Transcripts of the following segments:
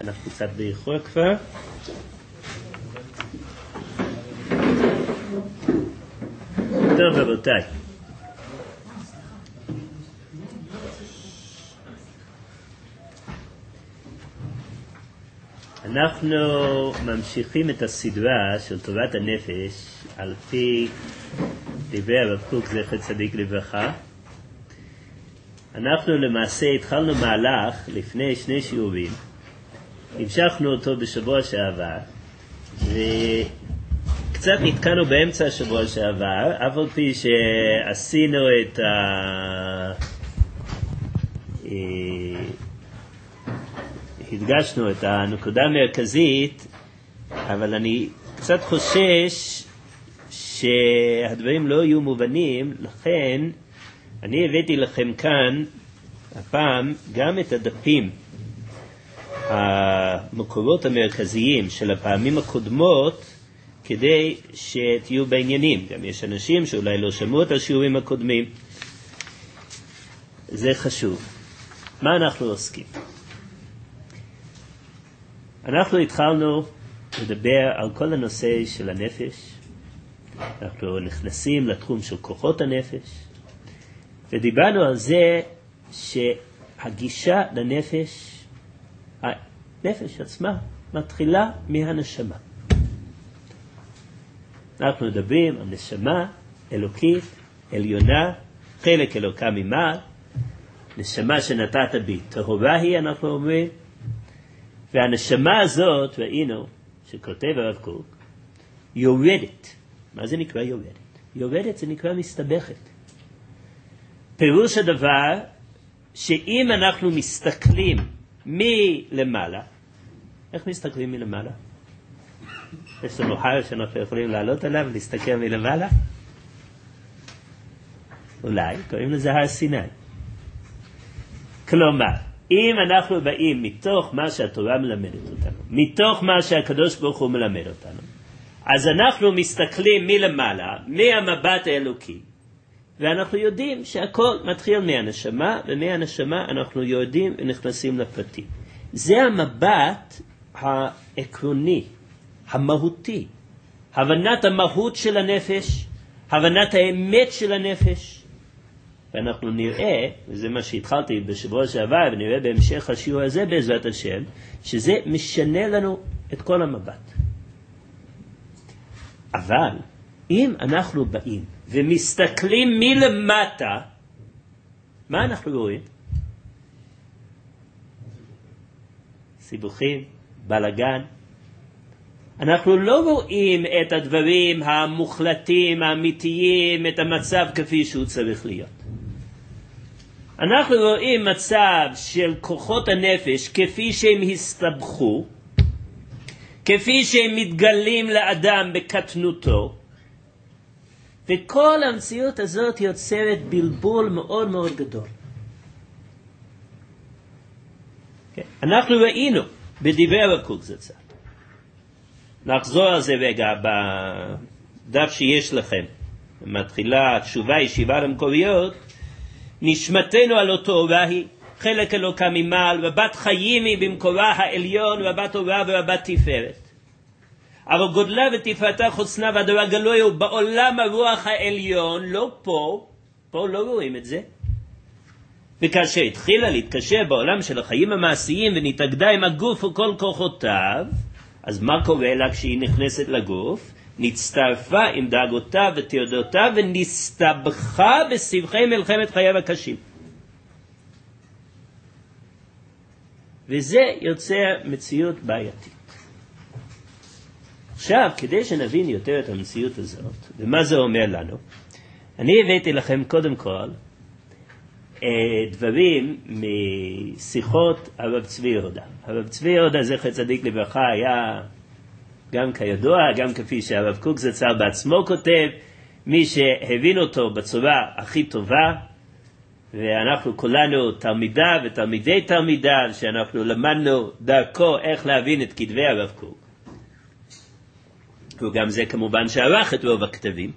אנחנו קצת באיחור כבר. טוב רבותיי, אנחנו ממשיכים את הסדרה של טובת הנפש על פי דברי הרב קוק זכר צדיק לברכה. אנחנו למעשה התחלנו מהלך לפני 2 שיעורים, המשכנו אותו בשבוע שעבר וקצת נתקענו באמצע השבוע שעבר, אף על פי שעשינו את הדגשנו את הנקודה המרכזית, אבל אני קצת חושש שהדברים לא יהיו מובנים, לכן אני הבאתי לכם כאן הפעם גם את הדפים, המקורות המרכזיים של הפעמים הקודמות, כדי שתהיו בעניינים. גם יש אנשים שאולי לא שמעו את השיעורים הקודמים, זה חשוב. מה אנחנו עוסקים? אנחנו התחלנו לדבר על כל הנושא של הנפש, אנחנו נכנסים לתחום של כוחות הנפש, ודיברנו על זה שהגישה לנפש, הנפש עצמה מתחילה מהנשמה. אנחנו מדברים על נשמה אלוקית, עליונה, חלק אלוקה ממעל, נשמה שנתת בי טהורה היא, אנחנו אומרים, והנשמה הזאת, ראינו, שכותב הרב קוק, יורדת. מה זה נקרא יורדת? יורדת זה נקרא מסתבכת. פירוש הדבר, שאם אנחנו מסתכלים מלמעלה, איך מסתכלים מלמעלה? יש לנו הר שאנחנו יכולים לעלות עליו ולהסתכל מלמעלה? אולי, קוראים לזה הר סיני. כלומר, אם אנחנו באים מתוך מה שהתורה מלמדת אותנו, מתוך מה שהקדוש ברוך הוא מלמד אותנו, אז אנחנו מסתכלים מלמעלה, מהמבט האלוקי, ואנחנו יודעים שהכל מתחיל מהנשמה, ומהנשמה אנחנו יודעים ונכנסים לפרטים. זה המבט העקרוני, המהותי, הבנת המהות של הנפש, הבנת האמת של הנפש. ואנחנו נראה, וזה מה שהתחלתי בשבוע שעבר, ונראה בהמשך השיעור הזה בעזרת השם, שזה משנה לנו את כל המבט. אבל אם אנחנו באים ומסתכלים מלמטה, מה אנחנו רואים? סיבוכים, בלגן. אנחנו לא רואים את הדברים המוחלטים, האמיתיים, את המצב כפי שהוא צריך להיות. אנחנו רואים מצב של כוחות הנפש כפי שהם הסתבכו, כפי שהם מתגלים לאדם בקטנותו, וכל המציאות הזאת יוצרת בלבול מאוד מאוד גדול. אנחנו ראינו בדברי הרב קוק זצ"ל, נחזור על זה רגע בדף שיש לכם, מתחילה תשובה ישיבה למקוריות, נשמתנו על אותו אורה היא, חלק אלוקה ממעל, ובת חיים היא במקורה העליון, ובת אורה ובת תפארת. אבל גודלה ותפארתה חוסנה והדבר גלוי הוא בעולם הרוח העליון, לא פה, פה לא רואים את זה. וכאשר התחילה להתקשר בעולם של החיים המעשיים ונתאגדה עם הגוף וכל כוחותיו, אז מה קורה לה כשהיא נכנסת לגוף? נצטרפה עם דאגותיו ותיעודותיו ונסתבכה בסבכי מלחמת חייו הקשים. וזה יוצר מציאות בעייתית. עכשיו, כדי שנבין יותר את המציאות הזאת, ומה זה אומר לנו, אני הבאתי לכם קודם כל דברים משיחות הרב צבי יהודה. הרב צבי יהודה זכר צדיק לברכה היה גם כידוע, גם כפי שהרב קוק זצ"ל בעצמו כותב, מי שהבין אותו בצורה הכי טובה, ואנחנו כולנו תלמידיו ותלמידי תלמידיו, שאנחנו למדנו דרכו איך להבין את כתבי הרב קוק. וגם זה כמובן שערך את רוב הכתבים.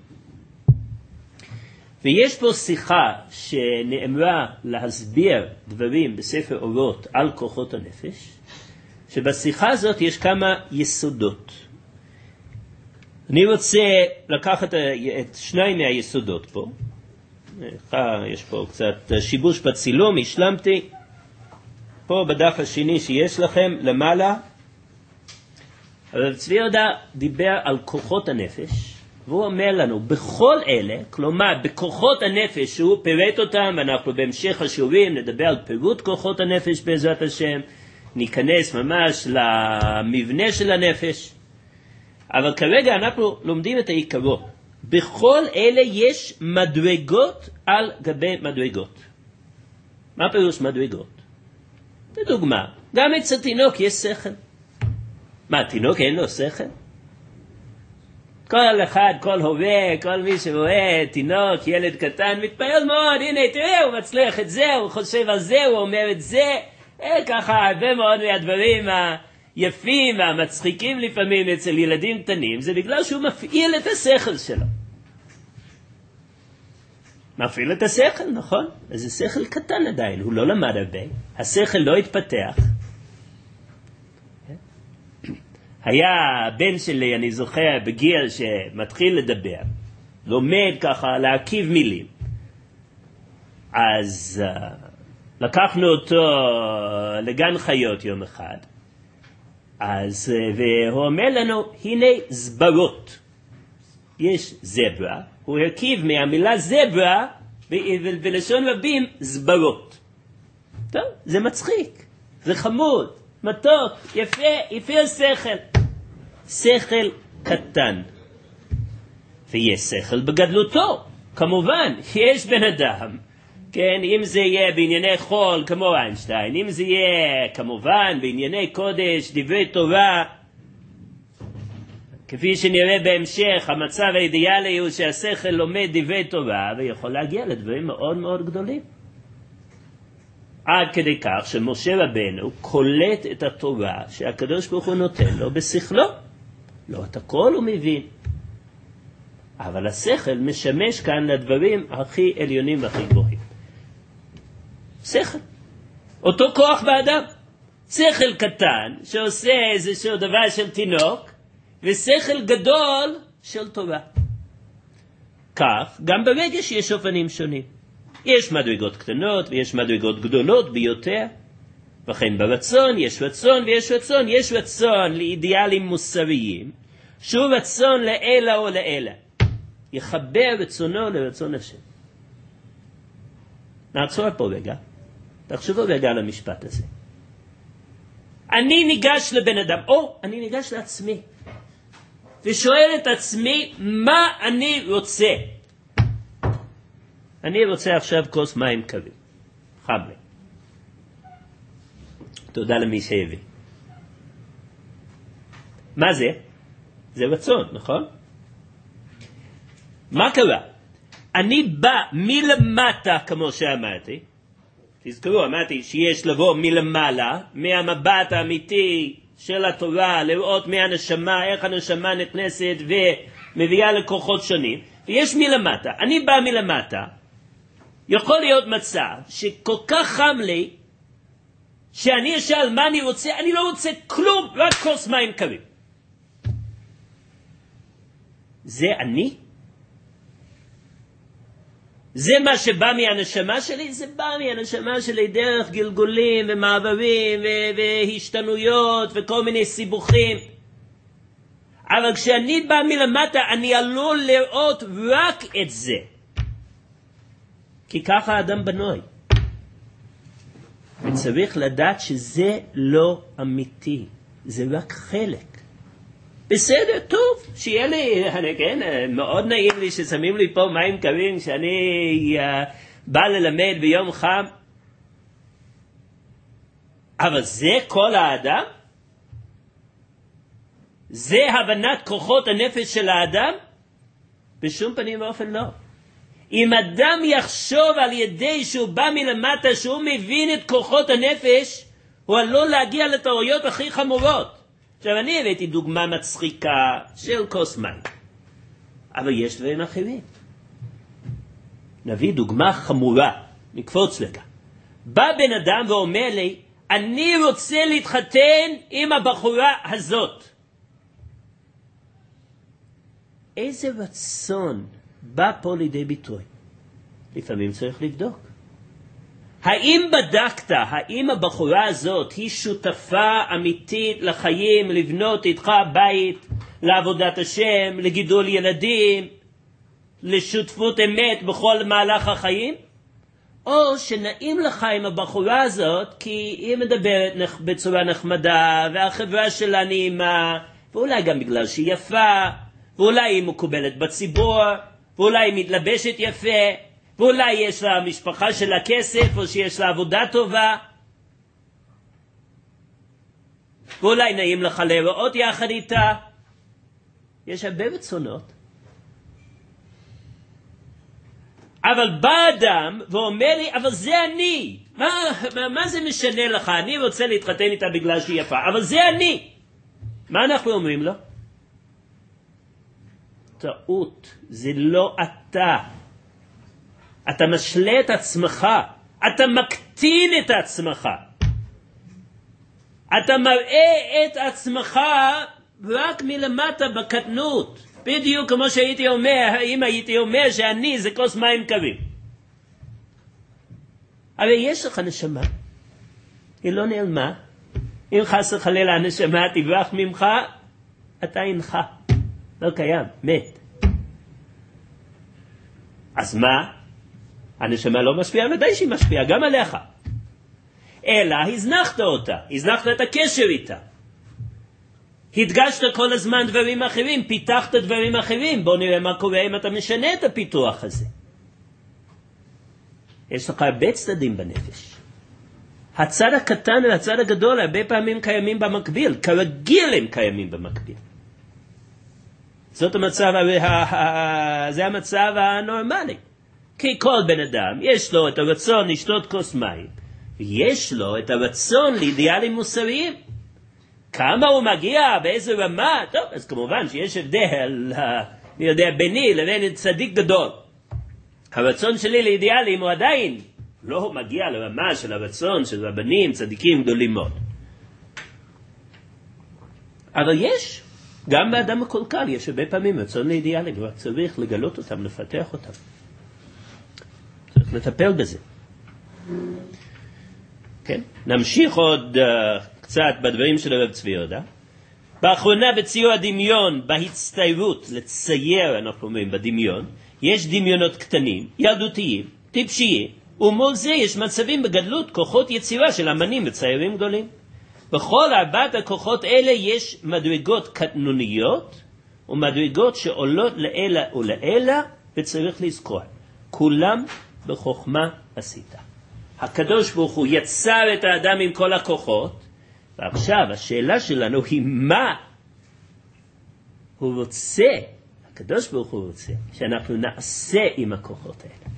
ויש פה שיחה שנאמרה להסביר דברים בספר אורות על כוחות הנפש, שבשיחה הזאת יש כמה יסודות. אני רוצה לקחת את שניים מהיסודות פה. יש פה קצת שיבוש בצילום, השלמתי. פה בדף השני שיש לכם למעלה. אבל צבי יהודה דיבר על כוחות הנפש, והוא אומר לנו, בכל אלה, כלומר, בכוחות הנפש שהוא פירט אותם, ואנחנו בהמשך השיעורים נדבר על פירוט כוחות הנפש בעזרת השם, ניכנס ממש למבנה של הנפש, אבל כרגע אנחנו לומדים את העיקרות. בכל אלה יש מדרגות על גבי מדרגות. מה פירוש מדרגות? לדוגמה, גם אצל תינוק יש שכל. מה, תינוק אין לו שכל? כל אחד, כל הורה, כל מי שרואה תינוק, ילד קטן, מתפעל מאוד, הנה תראה, הוא מצליח את זה, הוא חושב על זה, הוא אומר את זה, ככה הרבה מאוד מהדברים היפים והמצחיקים לפעמים אצל ילדים קטנים, זה בגלל שהוא מפעיל את השכל שלו. מפעיל את השכל, נכון? אז זה שכל קטן עדיין, הוא לא למד הרבה, השכל לא התפתח. היה בן שלי, אני זוכר, בגיל שמתחיל לדבר, לומד ככה להרכיב מילים. אז לקחנו אותו לגן חיות יום אחד, והוא אומר לנו, הנה זברות. יש זברה, הוא הרכיב מהמילה זברה, ולשון רבים זברות. טוב, זה מצחיק, זה חמוד, מתוק, יפה השכל. שכל קטן. ויש שכל בגדלותו. כמובן, יש בן אדם, כן, אם זה יהיה בענייני חול כמו איינשטיין, אם זה יהיה כמובן בענייני קודש, דברי תורה, כפי שנראה בהמשך, המצב האידיאלי הוא שהשכל לומד דברי תורה ויכול להגיע לדברים מאוד מאוד גדולים. עד כדי כך שמשה רבנו קולט את התורה שהקדוש ברוך הוא נותן לו בשכלו. לא את הכל הוא מבין, אבל השכל משמש כאן לדברים הכי עליונים והכי גבוהים. שכל, אותו כוח באדם, שכל קטן שעושה איזשהו דבר של תינוק, ושכל גדול של תורה. כך גם ברגש יש אופנים שונים. יש מדרגות קטנות ויש מדרגות גדולות ביותר, וכן ברצון יש רצון ויש רצון. יש רצון לאידיאלים מוסריים, שהוא רצון לאלה או לאלה. יחבר רצונו לרצון השם. נעצור פה רגע. תחשבו רגע על המשפט הזה. אני ניגש לבן אדם, או אני ניגש לעצמי, ושואל את עצמי מה אני רוצה. אני רוצה עכשיו כוס מים קרים. חם לי. תודה למי שהביא. מה זה? זה רצון, נכון? מה קרה? אני בא מלמטה, כמו שאמרתי. תזכרו, אמרתי שיש לבוא מלמעלה, מהמבט האמיתי של התורה, לראות מהנשמה, איך הנשמה נכנסת ומביאה לכוחות שונים. ויש מלמטה. אני בא מלמטה. יכול להיות מצב שכל כך חם לי, שאני אשאל מה אני רוצה, אני לא רוצה כלום, רק כוס מים קרים. זה אני? זה מה שבא מהנשמה שלי? זה בא מהנשמה שלי דרך גלגולים ומעברים והשתנויות וכל מיני סיבוכים. אבל כשאני בא מלמטה, אני עלול לראות רק את זה. כי ככה האדם בנוי. וצריך לדעת שזה לא אמיתי. זה רק חלק. בסדר, טוב, שיהיה לי, כן, מאוד נעים לי ששמים לי פה מים קרים שאני בא ללמד ביום חם. אבל זה כל האדם? זה הבנת כוחות הנפש של האדם? בשום פנים ואופן לא. אם אדם יחשוב על ידי שהוא בא מלמטה, שהוא מבין את כוחות הנפש, הוא עלול להגיע לטעויות הכי חמורות. עכשיו אני הבאתי דוגמה מצחיקה של כוס מים, אבל יש דברים אחרים. נביא דוגמה חמורה, נקפוץ לכאן. בא בן אדם ואומר לי, אני רוצה להתחתן עם הבחורה הזאת. איזה רצון בא פה לידי ביטוי? לפעמים צריך לבדוק. האם בדקת, האם הבחורה הזאת היא שותפה אמיתית לחיים, לבנות איתך בית, לעבודת השם, לגידול ילדים, לשותפות אמת בכל מהלך החיים? או שנעים לך עם הבחורה הזאת כי היא מדברת בצורה נחמדה, והחברה שלה נעימה, ואולי גם בגלל שהיא יפה, ואולי היא מקובלת בציבור, ואולי היא מתלבשת יפה, ואולי יש לה משפחה שלה כסף, או שיש לה עבודה טובה, ואולי נעים לך לראות יחד איתה. יש הרבה רצונות. אבל בא אדם ואומר לי, אבל זה אני. מה זה משנה לך? אני רוצה להתחתן איתה בגלל שהיא יפה, אבל זה אני. מה אנחנו אומרים לו? טעות, זה לא אתה. אתה משלה את עצמך, אתה מקטין את עצמך, אתה מראה את עצמך רק מלמטה בקטנות. בדיוק כמו שהייתי אומר, אם הייתי אומר שאני זה כוס מים קרים. אבל יש לך נשמה, היא לא נעלמה. אם חס וחלילה הנשמה תברח ממך, אתה אינך, לא קיים, מת. אז מה? הנשמה לא משפיעה, ודאי שהיא משפיעה גם עליך. אלא הזנחת אותה, הזנחת את הקשר איתה. הדגשת כל הזמן דברים אחרים, פיתחת דברים אחרים. בוא נראה מה קורה אם אתה משנה את הפיתוח הזה. יש לך הרבה צדדים בנפש. הצד הקטן והצד הגדול הרבה פעמים קיימים במקביל, כרגיל הם קיימים במקביל. זה המצב הנורמלי. כי כל בן אדם יש לו את הרצון לשתות כוס מים, ויש לו את הרצון לאידיאלים מוסריים. כמה הוא מגיע, באיזה רמה, טוב, אז כמובן שיש הבדל, אני יודע, ביני לבין צדיק גדול. הרצון שלי לאידיאלים הוא עדיין לא מגיע לרמה של הרצון של רבנים, צדיקים גדולים מאוד. אבל יש, גם באדם הקולקל, יש הרבה פעמים רצון לאידיאלים, רק צריך לגלות אותם, לפתח אותם. צריך לטפל בזה. כן? נמשיך עוד קצת בדברים של הרב צבי יהודה. באחרונה בציור הדמיון, בהצטיירות, לצייר, אנחנו אומרים, בדמיון, יש דמיונות קטנים, ילדותיים, טיפשיים, ומול זה יש מצבים בגדלות, כוחות יצירה של אמנים וציירים גדולים. בכל ארבעת הכוחות אלה יש מדרגות קטנוניות, ומדרגות שעולות לאלה ולאלה, וצריך לזכור, כולם בחוכמה עשית. הקדוש ברוך הוא יצר את האדם עם כל הכוחות, ועכשיו השאלה שלנו היא מה הוא רוצה, הקדוש ברוך הוא רוצה, שאנחנו נעשה עם הכוחות האלה.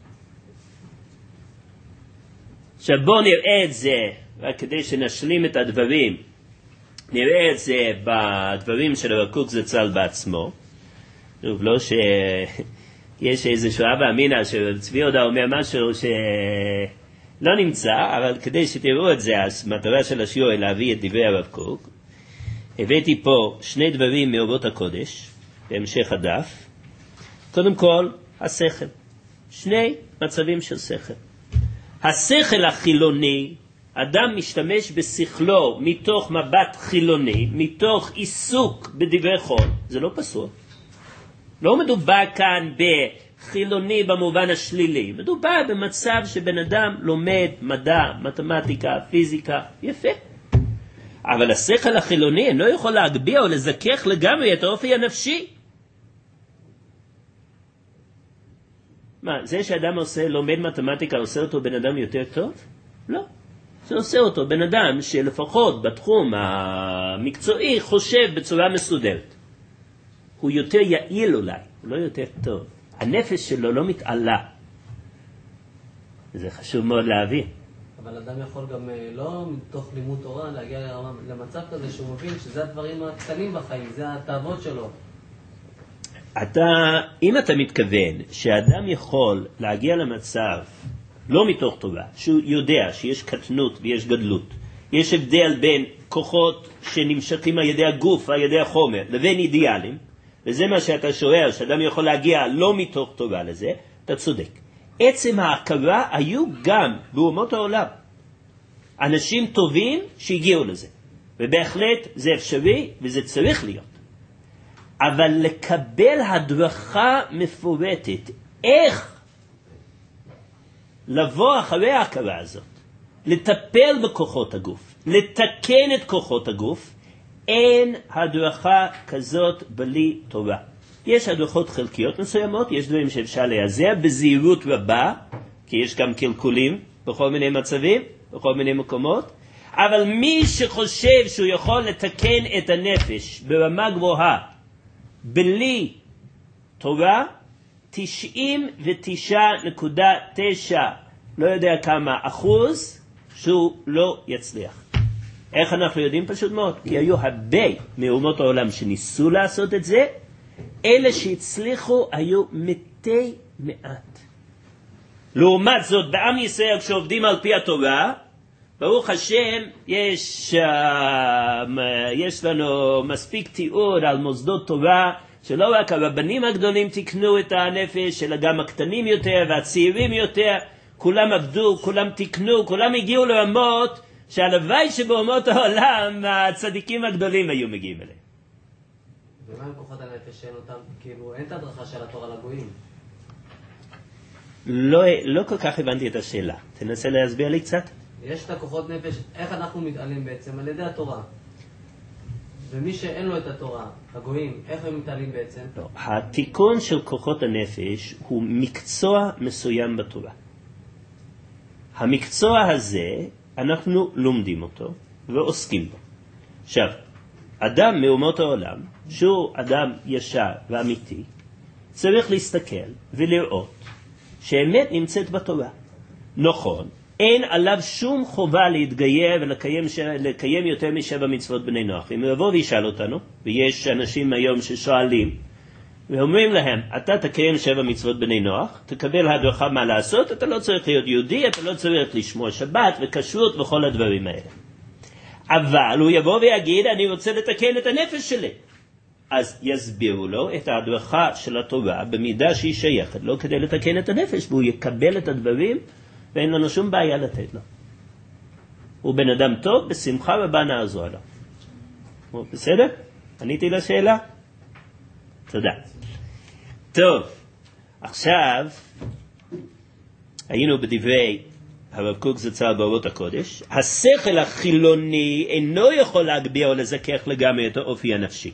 עכשיו בואו נראה את זה, רק כדי שנשלים את הדברים, נראה את זה בדברים של הרב קוק זצ"ל בעצמו. לא שיש איזשהו אבא אמינה שצבי יהודה אומר משהו שלא נמצא, אבל כדי שתראו את זה, המטרה של השיעור היא להביא את דברי הרב קוק. הבאתי פה שני דברים מאורות הקודש, בהמשך הדף. קודם כל, השכל. שני מצבים של שכל. השכל החילוני, אדם משתמש בשכלו מתוך מבט חילוני, מתוך עיסוק בדברי חול, זה לא פסול. לא מדובר כאן בחילוני במובן השלילי, מדובר במצב שבן אדם לומד מדע, מתמטיקה, פיזיקה, יפה. אבל השכל החילוני אינו יכול להגביה או לזכך לגמרי את האופי הנפשי. מה, זה שאדם לומד מתמטיקה עושה אותו בן אדם יותר טוב? לא. זה עושה אותו בן אדם שלפחות בתחום המקצועי חושב בצורה מסודרת. הוא יותר יעיל אולי, הוא לא יותר טוב. הנפש שלו לא מתעלה. זה חשוב מאוד להבין. אבל אדם יכול גם לא מתוך לימוד תורה להגיע למצב כזה שהוא מבין שזה הדברים הקטנים בחיים, זה התאוות שלו. אם אתה מתכוון שאדם יכול להגיע למצב לא מתוך תורה, שהוא יודע שיש קטנות ויש גדלות, יש הבדל בין כוחות שנמשכים על ידי הגוף, על ידי החומר, לבין אידיאלים, וזה מה שאתה שואל, שאדם יכול להגיע לא מתוך תורה לזה, אתה צודק. עצם ההכרה היו גם באומות העולם. אנשים טובים שהגיעו לזה. ובהחלט זה אפשרי וזה צריך להיות. אבל לקבל הדרכה מפורטת, איך לבוא אחרי ההכרה הזאת, לטפל בכוחות הגוף, לתקן את כוחות הגוף, אין הדרכה כזאת בלי תורה. יש הדרכות חלקיות מסוימות, יש דברים שאפשר להיעזר בזהירות רבה, כי יש גם קלקולים בכל מיני מצבים, בכל מיני מקומות, אבל מי שחושב שהוא יכול לתקן את הנפש ברמה גבוהה, בלי תורה, 99.9, לא יודע כמה אחוז, שהוא לא יצליח. איך אנחנו יודעים? פשוט מאוד, כי היו הרבה מאומות העולם שניסו לעשות את זה, אלה שהצליחו היו מתי מעט. לעומת זאת, בעם ישראל כשעובדים על פי התורה, ברוך השם, יש לנו מספיק תיאור על מוסדות תורה, שלא רק הרבנים הגדולים תקנו את הנפש, אלא גם הקטנים יותר והצעירים יותר, כולם עבדו, כולם תקנו, כולם הגיעו לרמות, שהלוואי שבאומות העולם הצדיקים הגדולים היו מגיעים אליהם. ומה עם כוחות הנפש שאין אותם? כאילו, אין את הדרכה של התורה לגויים. לא כל כך הבנתי את השאלה. תנסה להסביר לי קצת. יש את הכוחות נפש, איך אנחנו מתעלים בעצם? על ידי התורה. ומי שאין לו את התורה, הגויים, איך הם מתעלים בעצם? לא, התיקון של כוחות הנפש הוא מקצוע מסוים בתורה. המקצוע הזה, אנחנו לומדים אותו ועוסקים בו. עכשיו, אדם מאומות העולם, שהוא אדם ישר ואמיתי, צריך להסתכל ולראות שהאמת נמצאת בתורה. נכון, אין עליו שום חובה להתגייר ולקיים יותר מ7 מצוות בני נוח. אם יבוא וישאל אותנו, ויש אנשים היום ששואלים, ואומרים להם, אתה תקיים 7 מצוות בני נוח, תקבל הדרכה מה לעשות, אתה לא צריך להיות יהודי, אתה לא צריך לשמור שבת וכשרות וכל הדברים האלה. אבל הוא יבוא ויגיד, אני רוצה לתקן את הנפש שלי. אז יסבירו לו את ההדרכה של התורה במידה שהיא שייכת לו כדי לתקן את הנפש, והוא יקבל את הדברים ואין לנו שום בעיה לתת לו. הוא בן אדם טוב, בשמחה רבה נעזור לו. בסדר? עניתי לשאלה? תודה. טוב, עכשיו היינו בדברי הרב קוק זצ"ל באורות הקודש. השכל החילוני אינו יכול להגביה או לזכך לגמרי את האופי הנפשי.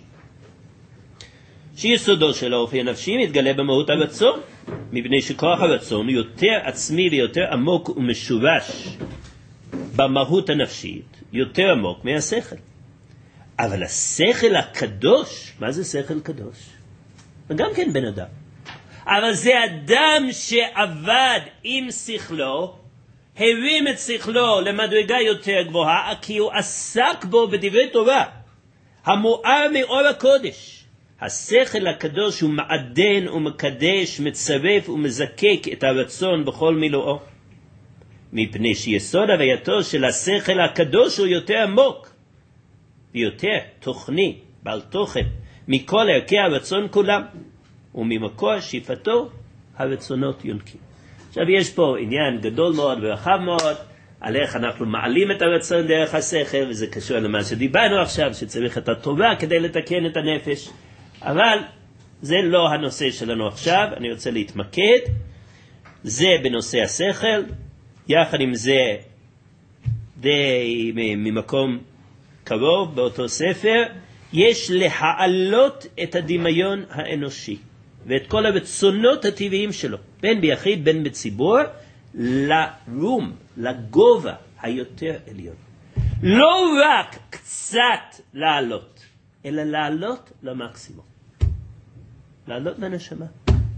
שיסודו של האופי הנפשי מתגלה במהות הרצון, מפני שכוח הרצון הוא יותר עצמי ויותר עמוק ומשורש במהות הנפשית, יותר עמוק מהשכל. אבל השכל הקדוש, מה זה שכל קדוש? וגם כן בן אדם. אבל זה אדם שעבד עם שכלו, הרים את שכלו למדרגה יותר גבוהה, כי הוא עסק בו בדברי תורה, המואר מאור הקודש. השכל הקדוש הוא מעדן ומקדש, מצרף ומזקק את הרצון בכל מילואו. מפני שיסוד הווייתו של השכל הקדוש הוא יותר עמוק, ויותר תוכני, בעל תוכן, מכל ערכי הרצון כולם, וממקור שאיפתו הרצונות יונקים. עכשיו יש פה עניין גדול מאוד ורחב מאוד, על איך אנחנו מעלים את הרצון דרך השכל, וזה קשור למה שדיברנו עכשיו, שצריך את התורה כדי לתקן את הנפש. אבל זה לא הנושא שלנו עכשיו, אני רוצה להתמקד. זה בנושא השכל, יחד עם זה די ממקום קרוב באותו ספר, יש להעלות את הדמיון האנושי ואת כל הרצונות הטבעיים שלו, בין ביחיד בין בציבור, לרום, לגובה היותר עליון. לא רק קצת לעלות, אלא לעלות למקסימום. לעלות לנשמה.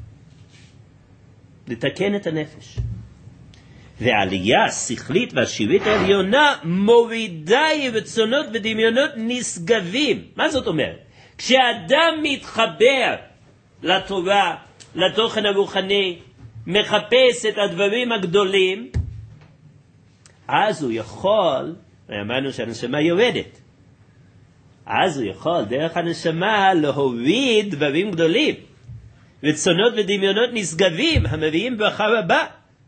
לתקן את הנפש. והעלייה השכלית והשירית העליונה מורידה רצונות ודמיונות נשגבים. מה זאת אומרת? כשאדם מתחבר לתורה, לתוכן הרוחני, מחפש את הדברים הגדולים, אז הוא יכול אמרנו שהנשמה יורדת. אז הוא יכול דרך הנשמה להוריד דברים גדולים. רצונות ודמיונות נשגבים המביאים ברכה רבה.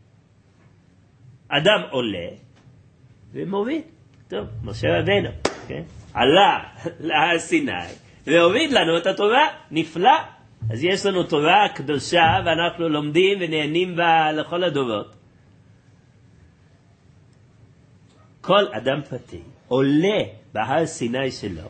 אדם עולה ומוריד. טוב, משה רבנו, כן? עלה להר סיני והוריד לנו את התורה. נפלא. אז יש לנו תורה קדושה ואנחנו לומדים ונהנים בה לכל הדורות. כל אדם פרטי עולה בהר סיני שלו,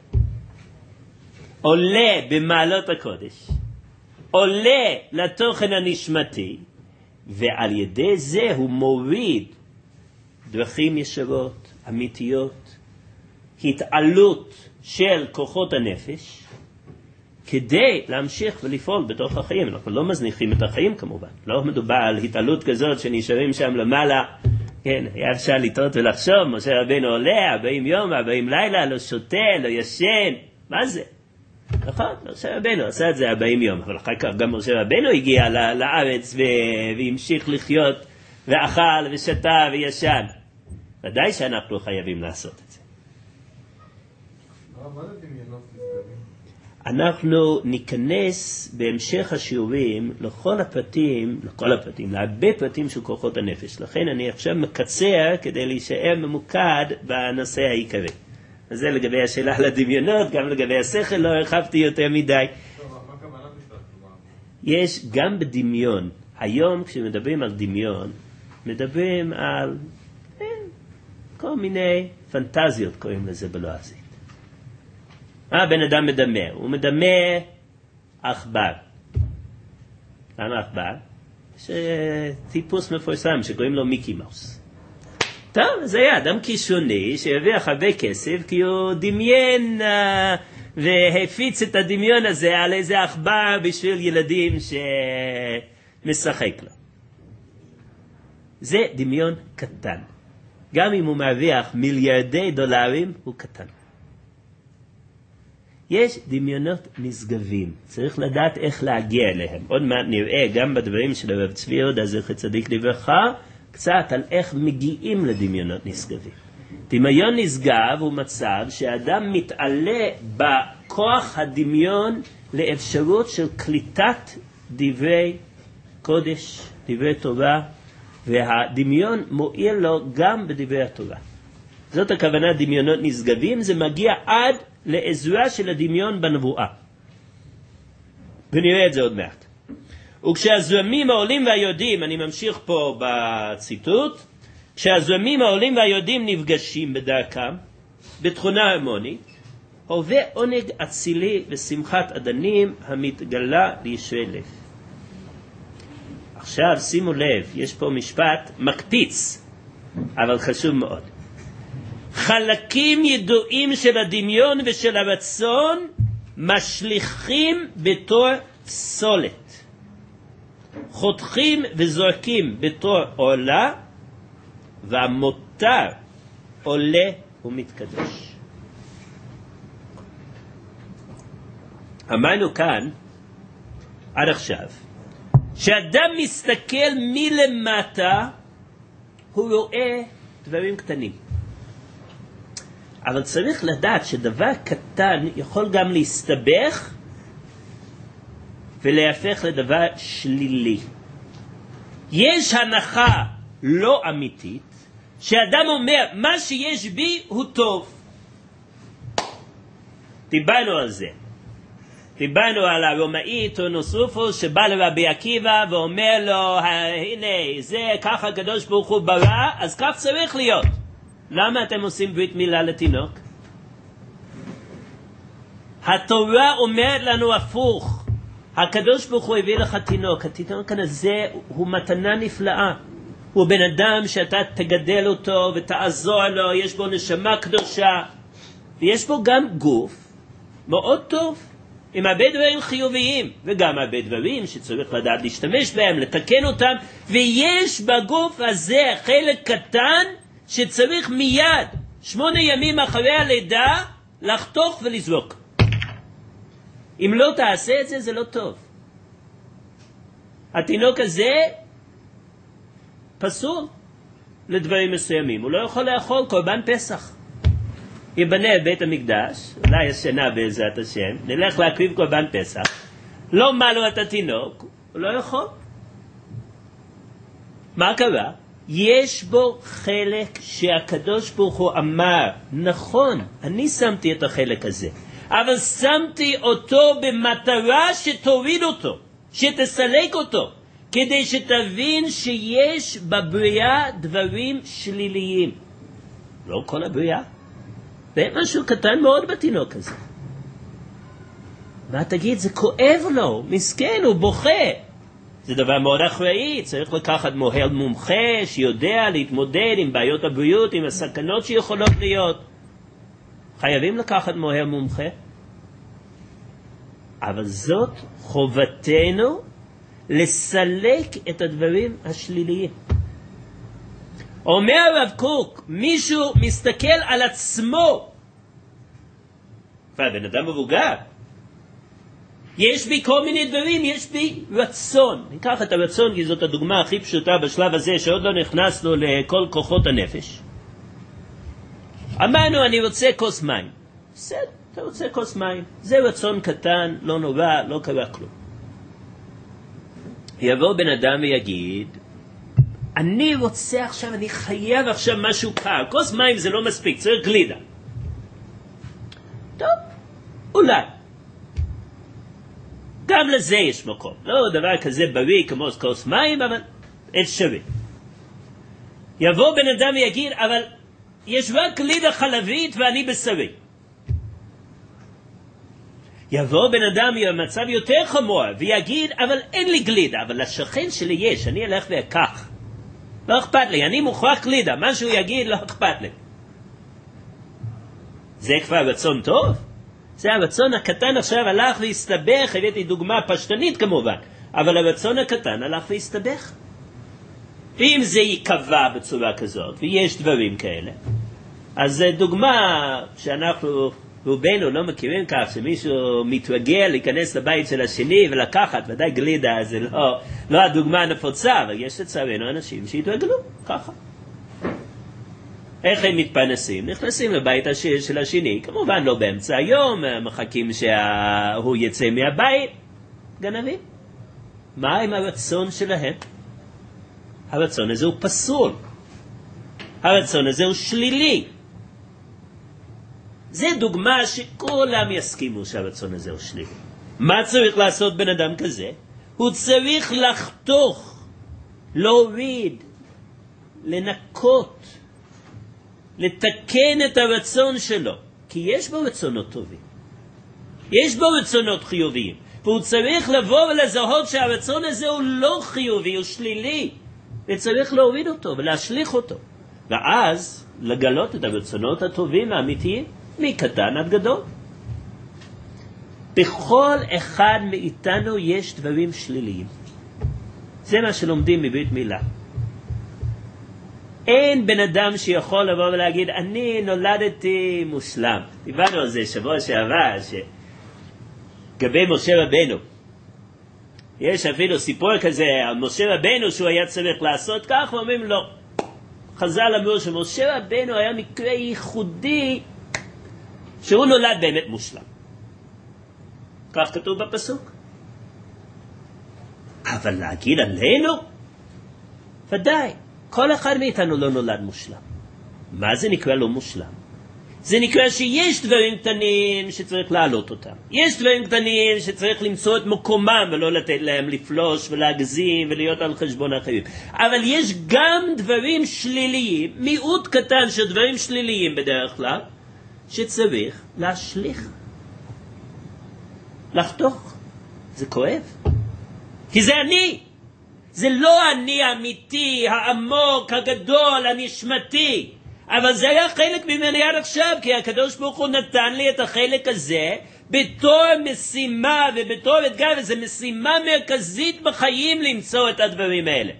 עולה במעלות הקודש, עולה לתוכן הנשמתי, ועל ידי זה הוא מוריד דרכים ישרות, אמיתיות, התעלות של כוחות הנפש, כדי להמשיך ולפעול בתוך החיים. אנחנו לא מזניחים את החיים כמובן. לא מדובר על התעלות כזאת שנשארים שם למעלה. כן, היה אפשר לטעות ולחשוב, משה רבנו עולה, 40 יום, 40 לילה, לא שותה, לא ישן. מה זה? נכון, משה רבנו עשה את זה 40 יום, אבל אחר כך גם משה רבנו הגיע לארץ והמשיך לחיות, ואכל ושתה וישן. ודאי שאנחנו חייבים לעשות את זה. מה זה דמיונות נשגבים? אנחנו ניכנס בהמשך השיעורים לכל הפרטים, להרבה פרטים של כוחות הנפש. לכן אני עכשיו מקצר כדי להישאר ממוקד בנושא העיקרי. אז זה לגבי השאלה על הדמיונות, גם לגבי השכל לא הרחבתי יותר מדי. טוב, מה הכוונה בכלל? יש גם בדמיון. היום כשמדברים על דמיון, מדברים על כל מיני פנטזיות קוראים לזה בלועזית. בן אדם מדמה, הוא מדמה עכבר. למה עכבר? יש טיפוס מפורסם שקוראים לו מיקי מאוס. טוב, זה היה אדם כישוני שהרוויח הרבה כסף כי הוא דמיין והפיץ את הדמיון הזה על איזה עכבר בשביל ילדים שמשחק לו. זה דמיון קטן. גם אם הוא מרוויח מיליארדי דולרים, הוא קטן. יש דמיונות נשגבים, צריך לדעת איך להגיע אליהם. עוד מעט נראה גם בדברים של הרב צבי יהודה זכר צדיק לברכה, קצת על איך מגיעים לדמיונות נשגבים. דמיון נשגב הוא מצב שהאדם מתעלה בכוח הדמיון לאפשרות של קליטת דברי קודש, דברי תורה, והדמיון מועיל לו גם בדברי התורה. זאת הכוונה דמיונות נשגבים, זה מגיע עד לעזרה של הדמיון בנבואה. ונראה את זה עוד מעט. וכשהזרמים העולים והיורדים, אני ממשיך פה בציטוט, כשהזרמים העולים והיורדים נפגשים בדרכם, בתכונה הרמונית, הווה עונג אצילי ושמחת אדנים המתגלה לישרי לב. עכשיו שימו לב, יש פה משפט מקפיץ, אבל חשוב מאוד. חלקים ידועים של הדמיון ושל הרצון משליכים בתור פסולת, חותכים וזורקים בתור עולה, והמותר עולה ומתקדש. אמרנו כאן עד עכשיו שאדם מסתכל מלמטה, הוא רואה דברים קטנים. אבל צריך לדעת שדבר קטן יכול גם להסתבך ולהפך לדבר שלילי. יש הנחה לא אמיתית שאדם אומר מה שיש בי הוא טוב. דיברנו על זה. דיברנו על הרומאי טורנוס רופוס שבא לרבי עקיבא ואומר לו הנה זה ככה הקדוש ברוך הוא ברא, אז כך צריך להיות. למה אתם עושים ברית מילה לתינוק? התורה אומרת לנו הפוך. הקדוש ברוך הוא הביא לך תינוק. התינוק הזה הוא מתנה נפלאה. הוא בן אדם שאתה תגדל אותו ותעזור לו, יש בו נשמה קדושה, ויש בו גם גוף מאוד טוב, עם הרבה דברים חיוביים, וגם הרבה דברים שצריך לדעת להשתמש בהם, לתקן אותם, ויש בגוף הזה חלק קטן שצריך מיד 8 ימים אחרי הלידה לחתוך ולזרוק. אם לא תעשה את זה, זה לא טוב. התינוק הזה פסול לדברים מסוימים. הוא לא יכול לאכול קורבן פסח. יבנה בית המקדש, אולי השנה בעזרת השם, נלך להקריב קורבן פסח, לא מלו את התינוק, הוא לא יכול. מה קרה? יש בו חלק שהקדוש ברוך הוא אמר, נכון, אני שמתי את החלק הזה, אבל שמתי אותו במטרה שתוריד אותו, שתסלק אותו, כדי שתבין שיש בבריאה דברים שליליים. לא כל הבריאה. זה משהו קטן מאוד בתינוק הזה. מה תגיד? זה כואב לו, מסכן, הוא בוכה. זה דבר מאוד אחראי, צריך לקחת מוהל מומחה שיודע להתמודד עם בעיות הבריאות, עם הסכנות שיכולות להיות. חייבים לקחת מוהל מומחה. אבל זאת חובתנו לסלק את הדברים השליליים. אומר הרב קוק, מישהו מסתכל על עצמו, בן אדם מבוגר, יש בי כל מיני דברים, יש בי רצון. ניקח את הרצון, כי זאת הדוגמה הכי פשוטה בשלב הזה, שעוד לא נכנסנו לכל כוחות הנפש. אמרנו, אני רוצה כוס מים. בסדר, אתה רוצה כוס מים. זה רצון קטן, לא נורא, לא קרה כלום. יבוא בן אדם ויגיד, אני רוצה עכשיו, אני חייב עכשיו משהו קר. כוס מים זה לא מספיק, צריך גלידה. טוב, אולי. גם לזה יש מקום. לא דבר כזה בריא כמו כוס מים, אבל אפשרי. יבוא בן אדם ויגיד, אבל יש רק גלידה חלבית ואני בשרי. יבוא בן אדם במצב יותר חמור ויגיד, אבל אין לי גלידה, אבל לשכן שלי יש, אני אלך ואקח. לא אכפת לי, אני מוכרח גלידה, מה שהוא יגיד לא אכפת לי. זה כבר רצון טוב? זה הרצון הקטן עכשיו הלך והסתבך, הבאתי דוגמה פשטנית כמובן, אבל הרצון הקטן הלך והסתבך. ואם זה יקבע בצורה כזאת, ויש דברים כאלה, אז זה דוגמה שאנחנו רובנו לא מכירים כך, שמישהו מתרגל להיכנס לבית של השני ולקחת, ודאי גלידה, זה לא הדוגמה הנפוצה, אבל יש לצערנו אנשים שהתרגלו ככה. איך הם מתפרנסים? נכנסים לבית השיר של השני, כמובן לא באמצע היום, מחכים שהוא יצא מהבית, גנבים. מה עם הרצון שלהם? הרצון הזה הוא פסול. הרצון הזה הוא שלילי. זה דוגמה שכולם יסכימו שהרצון הזה הוא שלילי. מה צריך לעשות בן אדם כזה? הוא צריך לחתוך, להוריד, לנקות, לתקן את הרצון שלו, כי יש בו רצונות טובים, יש בו רצונות חיוביים, והוא צריך לבוא ולזהות שהרצון הזה הוא לא חיובי, הוא שלילי, וצריך להוריד אותו ולהשליך אותו, ואז לגלות את הרצונות הטובים האמיתיים מקטן עד גדול. בכל אחד מאיתנו יש דברים שליליים. זה מה שלומדים מברית מילה. אין בן אדם שיכול לבוא ולהגיד, אני נולדתי מושלם. דיברנו על זה שבוע שעבר, שגבי משה רבנו, יש אפילו סיפור כזה על משה רבנו שהוא היה צריך לעשות כך, ואומרים לא. חז"ל אמרו שמשה רבנו היה מקרה ייחודי, שהוא נולד באמת מושלם. כך כתוב בפסוק. אבל להגיד עלינו? ודאי. כל אחד מאיתנו לא נולד מושלם. מה זה נקרא לא מושלם? זה נקרא שיש דברים קטנים שצריך להעלות אותם. יש דברים קטנים שצריך למצוא את מקומם ולא לתת להם לפלוש ולהגזים ולהיות על חשבון אחרים. אבל יש גם דברים שליליים, מיעוט קטן של דברים שליליים בדרך כלל, שצריך להשליך. לחתוך. זה כואב. כי זה אני. זה לא אני האמיתי, העמוק, הגדול, הנשמתי. אבל זה היה חלק ממני עד עכשיו, כי הקדוש ברוך הוא נתן לי את החלק הזה בתור משימה ובתור אתגר, וזו משימה מרכזית בחיים למצוא את הדברים האלה.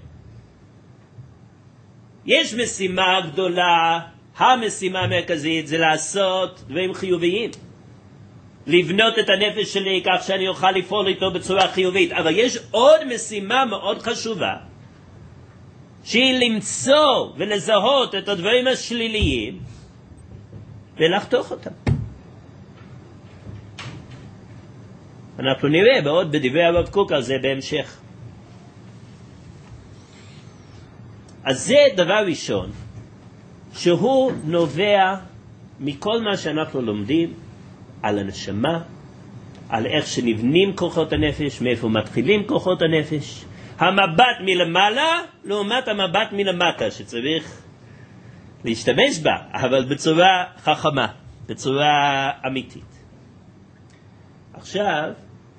יש משימה גדולה, המשימה המרכזית זה לעשות דברים חיוביים. לבנות את הנפש שלי כך שאני אוכל לפעול איתו בצורה חיובית. אבל יש עוד משימה מאוד חשובה, שהיא למצוא ולזהות את הדברים השליליים, ולחתוך אותם. אנחנו נראה בעוד בדברי הרב קוק על זה בהמשך. אז זה דבר ראשון, שהוא נובע מכל מה שאנחנו לומדים על הנשמה, על איך שנבנים כוחות הנפש, מאיפה מתחילים כוחות הנפש, המבט מלמעלה לעומת המבט מלמטה, שצריך להשתמש בה, אבל בצורה חכמה, בצורה אמיתית. עכשיו,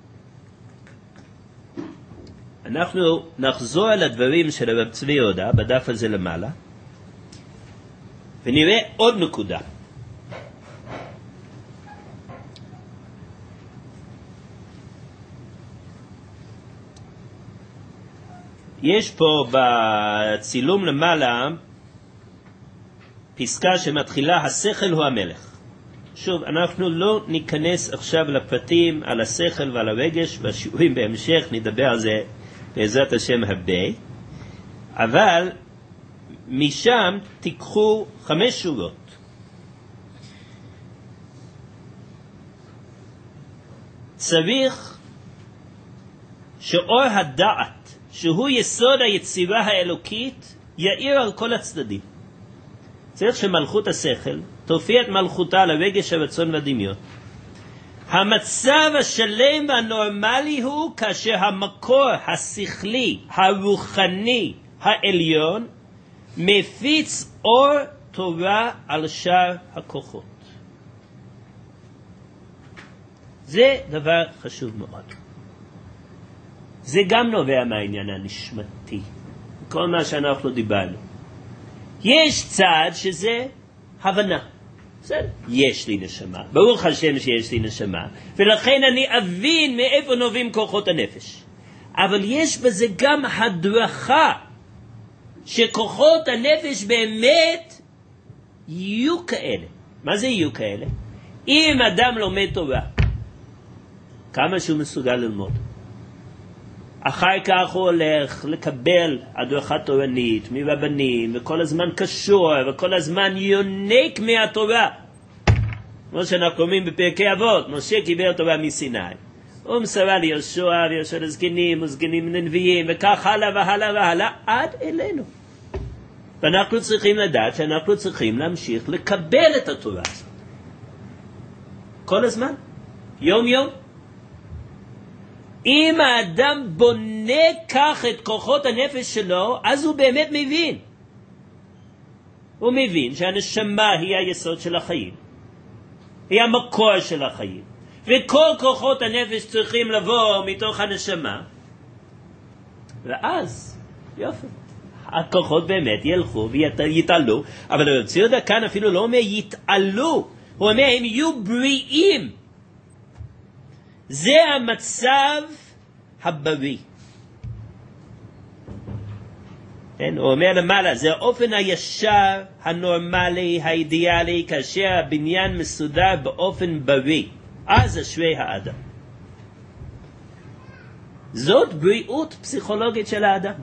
אנחנו נחזור על הדברים של הרב צבי יהודה, בדף הזה למעלה, ונראה עוד נקודה. יש פה בצילום למעלה פסקה שמתחילה, השכל הוא המלך. שוב, אנחנו לא ניכנס עכשיו לפרטים על השכל ועל הרגש, והשיעורים בהמשך נדבר על זה בעזרת השם הרבה, אבל משם תיקחו 5 שורות. צריך שאור הדעת, שהוא יסוד היצירה האלוקית, יאיר על כל הצדדים. צריך שמלכות השכל תופיע את מלכותה לרגש הרצון והדמיון. המצב השלם והנורמלי הוא כאשר המקור השכלי, הרוחני, העליון, מפיץ אור תורה על שאר הכוחות. זה דבר חשוב מאוד. זה גם נובע מהעניין הנשמתי, כל מה שאנחנו דיברנו. יש צד שזה הבנה. בסדר? יש לי נשמה, ברוך השם שיש לי נשמה, ולכן אני אבין מאיפה נובעים כוחות הנפש. אבל יש בזה גם הדרכה, שכוחות הנפש באמת יהיו כאלה. מה זה יהיו כאלה? אם אדם לומד תורה, כמה שהוא מסוגל ללמוד, אחר כך הוא הולך לקבל הדרכה תורנית מרבנים, וכל הזמן קשור, וכל הזמן יונק מהתורה. כמו שאנחנו אומרים בפרקי אבות, משה קיבל תורה מסיני. הוא מסרה ליהושע ויהושע לזקנים, וזקנים לנביאים, וכך הלאה והלאה והלאה, עד אלינו. ואנחנו צריכים לדעת שאנחנו צריכים להמשיך לקבל את התורה הזאת. כל הזמן, יום יום. אם האדם בונה כך את כוחות הנפש שלו, אז הוא באמת מבין. הוא מבין שהנשמה היא היסוד של החיים. היא המקור של החיים. וכל כוחות הנפש צריכים לבוא מתוך הנשמה. ואז, יופי, הכוחות באמת ילכו ויתעלו. אבל הרב צבי יהודה כאן אפילו לא אומר יתעלו. הוא אומר הם יהיו בריאים. זה המצב הבריא. כן? הוא אומר למעלה, זה האופן הישר, הנורמלי, האידיאלי, כאשר הבניין מסודר באופן בריא. אז אשרי האדם. זאת בריאות פסיכולוגית של האדם.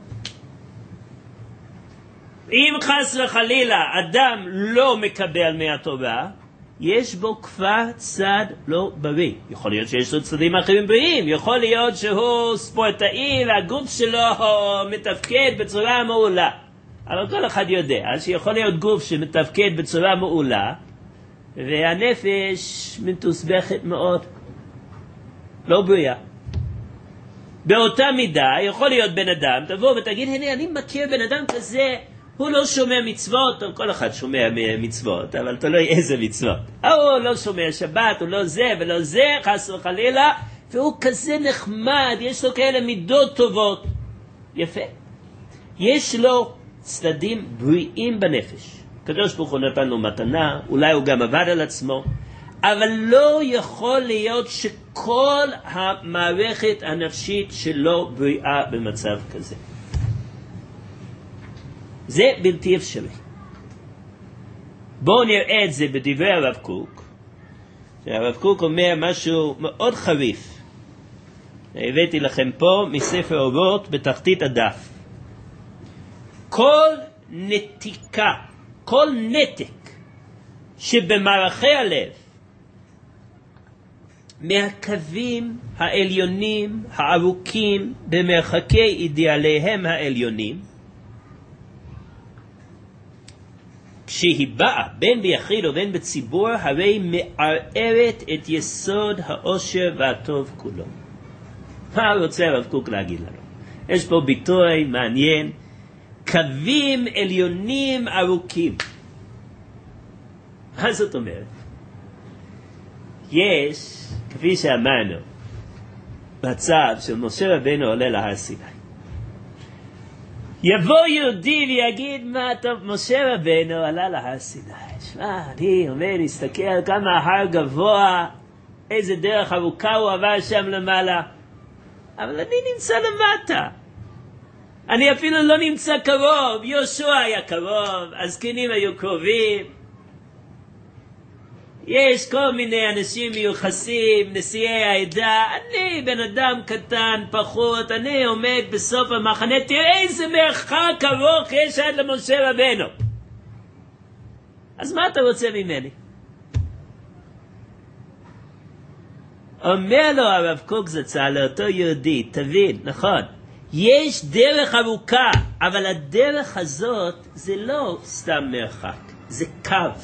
אם חס וחלילה אדם לא מקבל מהתורה, יש בו כבר צד לא בריא. יכול להיות שיש לו צדדים אחרים בריאים, יכול להיות שהוא ספורטאי והגוף שלו מתפקד בצורה מעולה. אבל כל אחד יודע שיכול להיות גוף שמתפקד בצורה מעולה, והנפש מתוסבכת מאוד, לא בריאה. באותה מידה יכול להיות בן אדם, תבוא ותגיד, הנה אני מכיר בן אדם כזה, הוא לא שומע מצוות, או כל אחד שומע מצוות, אבל תלוי איזה מצוות. הוא לא שומע שבת, הוא לא זה ולא זה, חס וחלילה, והוא כזה נחמד, יש לו כאלה מידות טובות. יפה. יש לו צדדים בריאים בנפש. הקדוש ברוך הוא נתן לו מתנה, אולי הוא גם עבד על עצמו, אבל לא יכול להיות שכל המערכת הנפשית שלו בריאה במצב כזה. זה בלתי אפשרי. בואו נראה את זה בדברי הרב קוק. הרב קוק אומר משהו מאוד חריף. הבאתי לכם פה מספר אורות בתחתית הדף. כל נתיקה, כל נתק שבמערכי הלב, מהקווים העליונים הארוכים במרחקי אידיאליהם העליונים, כשהיא באה בין ביחיד ובין בציבור, הרי מערערת את יסוד האושר והטוב כולו. מה רוצה הרב קוק להגיד לנו? יש פה ביטוי מעניין, קווים עליונים ארוכים. מה זאת אומרת? יש, כפי שאמרנו, מצב של משה רבנו עולה להר סיני. יבוא יהודי ויגיד, מה טוב, משה רבנו עלה להר סיני. שמע, אני אומר, נסתכל כמה ההר גבוה, איזה דרך ארוכה הוא עבר שם למעלה. אבל אני נמצא למטה. אני אפילו לא נמצא קרוב. יהושע היה קרוב, הזקנים היו קרובים. יש כל מיני אנשים מיוחסים, נשיאי העדה. אני בן אדם קטן, פחות, אני עומד בסוף המחנה. תראה איזה מרחק ארוך יש עד למשה רבנו. אז מה אתה רוצה ממני? אומר לו הרב קוק זצ"ל לאותו יהודי, תבין, נכון, יש דרך ארוכה, אבל הדרך הזאת זה לא סתם מרחק, זה קו.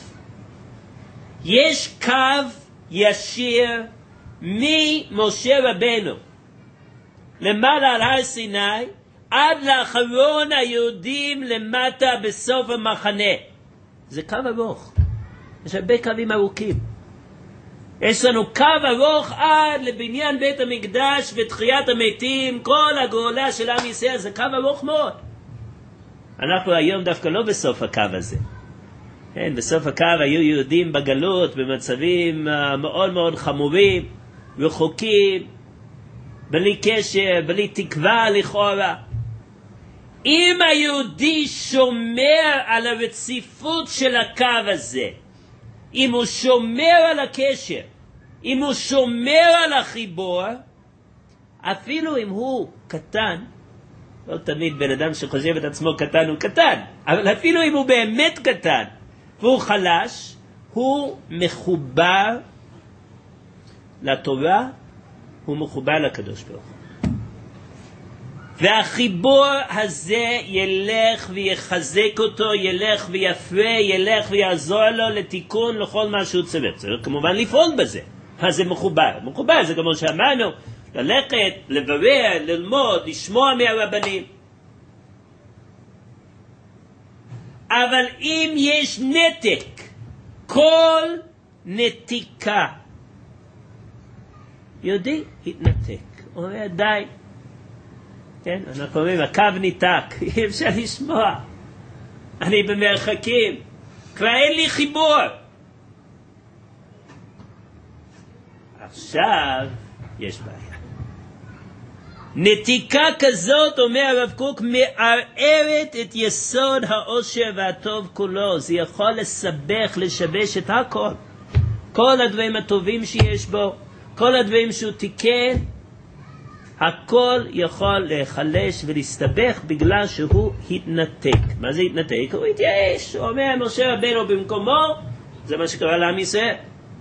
יש קו ישיר ממשה רבנו למעלה על הר סיני עד לאחרון היהודים למטה בסוף המחנה. זה קו ארוך, יש הרבה קווים ארוכים. יש לנו קו ארוך עד לבניין בית המקדש ותחיית המתים, כל הגאולה של עם ישראל, זה קו ארוך מאוד. אנחנו היום דווקא לא בסוף הקו הזה. כן, בסוף הקו היו יהודים בגלות במצבים מאוד מאוד חמורים, רחוקים, בלי קשר, בלי תקווה לכאורה. אם היהודי שומר על הרציפות של הקו הזה, אם הוא שומר על הקשר, אם הוא שומר על החיבור, אפילו אם הוא קטן, לא תמיד בן אדם שחושב את עצמו קטן הוא קטן, אבל אפילו אם הוא באמת קטן והוא חלש, הוא מחובר לתורה, הוא מחובר לקדוש ברוך הוא. והחיבור הזה ילך ויחזק אותו, ילך ויפרה, ילך ויעזור לו לתיקון לכל מה שהוא צריך. צריך כמובן לפעול בזה. אז זה מחובר. מחובר זה כמו שאמרנו, ללכת, לברר, ללמוד, לשמוע מהרבנים. אבל אם יש נתק, כל נתיקה, יהודי התנתק. הוא אומר די. כן, אנחנו אומרים, הקו ניתק, אי אפשר לשמוע. אני במרחקים, כבר אין לי חיבור. עכשיו יש בעיה. נתיקה כזאת, אומר הרב קוק, מערערת את יסוד האושר והטוב כולו. זה יכול לסבך, לשבש את הכל. כל הדברים הטובים שיש בו, כל הדברים שהוא תיקן, הכל יכול להיחלש ולהסתבך בגלל שהוא התנתק. מה זה התנתק? הוא התייאש. הוא אומר, משה רבנו במקומו, זה מה שקרה לעם ישראל.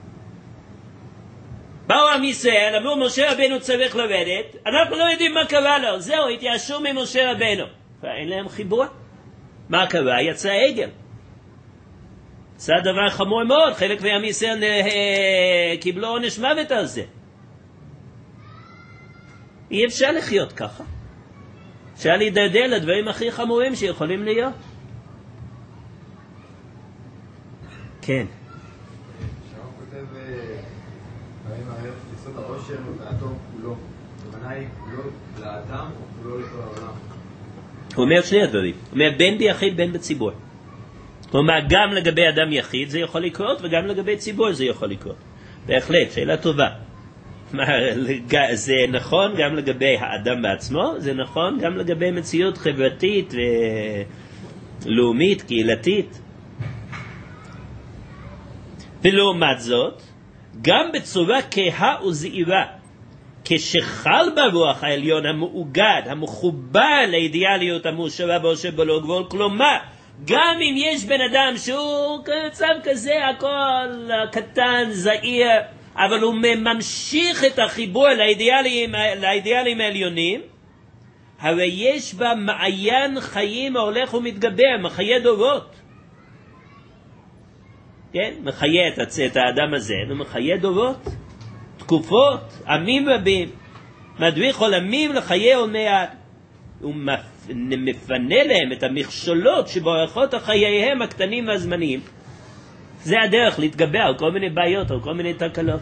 באו עם ישראל, אמרו משה רבנו צריך לרדת, אנחנו לא יודעים מה קרה לו, זהו, התייאשו ממשה רבנו. ואין להם חיבור. מה קרה? יצא עגל. זה דבר חמור מאוד, חלק מעם ישראל קיבלו עונש מוות על זה. אי אפשר לחיות ככה. אפשר להידרדר לדברים הכי חמורים שיכולים להיות. כן. כשהוא כותב דברים הרב, יסוד העושר והטוב כולו. הכוונה היא כולו לאדם או כולו לכל העולם? הוא אומר שני הדברים. הוא אומר בין ביחיד בין בציבור. הוא אומר גם לגבי אדם יחיד זה יכול לקרות וגם לגבי ציבור זה יכול לקרות. בהחלט, שאלה טובה. זה נכון גם לגבי האדם בעצמו, זה נכון גם לגבי מציאות חברתית ולאומית, קהילתית. ולעומת זאת, גם בצורה כהה וזעירה, כשחל ברוח העליון המאוגד, המחובר לאידיאליות המאושרה באושר בלא גבול, כלומר, גם אם יש בן אדם שהוא קצב כזה, הכל קטן, זעיר, אבל הוא ממשיך את החיבור לאידיאלים העליונים, הרי יש בה מעיין חיים ההולך ומתגבר, מחיי דורות. כן? מחיה את האדם הזה, ומחיה דורות, תקופות, עמים רבים, מדריך עולמים לחיי עולמי הוא מפנה להם את המכשולות שבורחות חייהם הקטנים והזמניים. זה הדרך להתגבר על כל מיני בעיות, על כל מיני תקלות.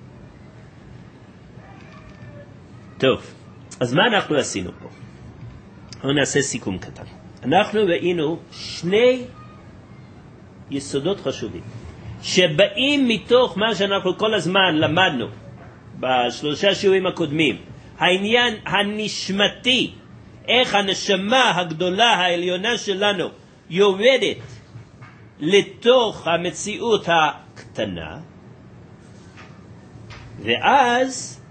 טוב, אז מה אנחנו עשינו פה? אנחנו נעשה סיכום קטן. אנחנו ראינו שני יסודות חשובים, שבאים מתוך מה שאנחנו כל הזמן למדנו בשלושה שיעורים הקודמים, העניין הנשמתי, איך הנשמה הגדולה העליונה שלנו יורדת לתוך המציאות הקטנה, ואז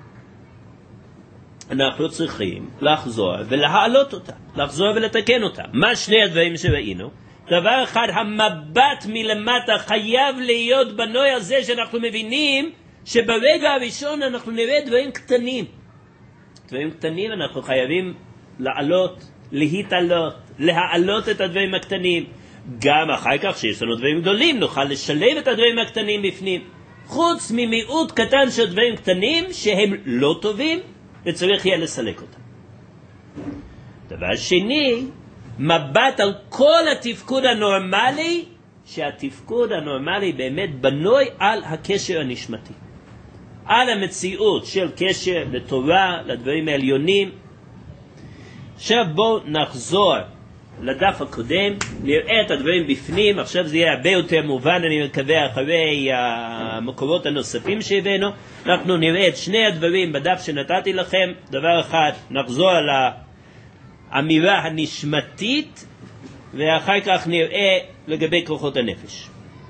אנחנו צריכים לחזור ולהעלות אותה, לחזור ולתקן אותה. מה שני הדברים שראינו? דבר אחד, המבט מלמטה חייב להיות בנוי על זה שאנחנו מבינים שברגע הראשון אנחנו נראה דברים קטנים. דברים קטנים אנחנו חייבים לעלות, להתעלות, להעלות את הדברים הקטנים. גם אחר כך שיש לנו דברים גדולים, נוכל לשלב את הדברים הקטנים בפנים. חוץ ממיעוט קטן של דברים קטנים שהם לא טובים, וצריך יהיה לסלק אותם. דבר שני, מבט על כל התפקוד הנורמלי, שהתפקוד הנורמלי באמת בנוי על הקשר הנשמתי. על המציאות של קשר לתורה, לדברים העליונים. עכשיו בואו נחזור לדף הקודם, נראה את הדברים בפנים. עכשיו זה יהיה הרבה יותר מובן, אני מקווה, אחרי המקורות הנוספים שהבאנו. אנחנו נראה את שני הדברים בדף שנתתי לכם. דבר אחד, נחזור על האמירה הנשמתית, ואחר כך נראה לגבי כוחות הנפש.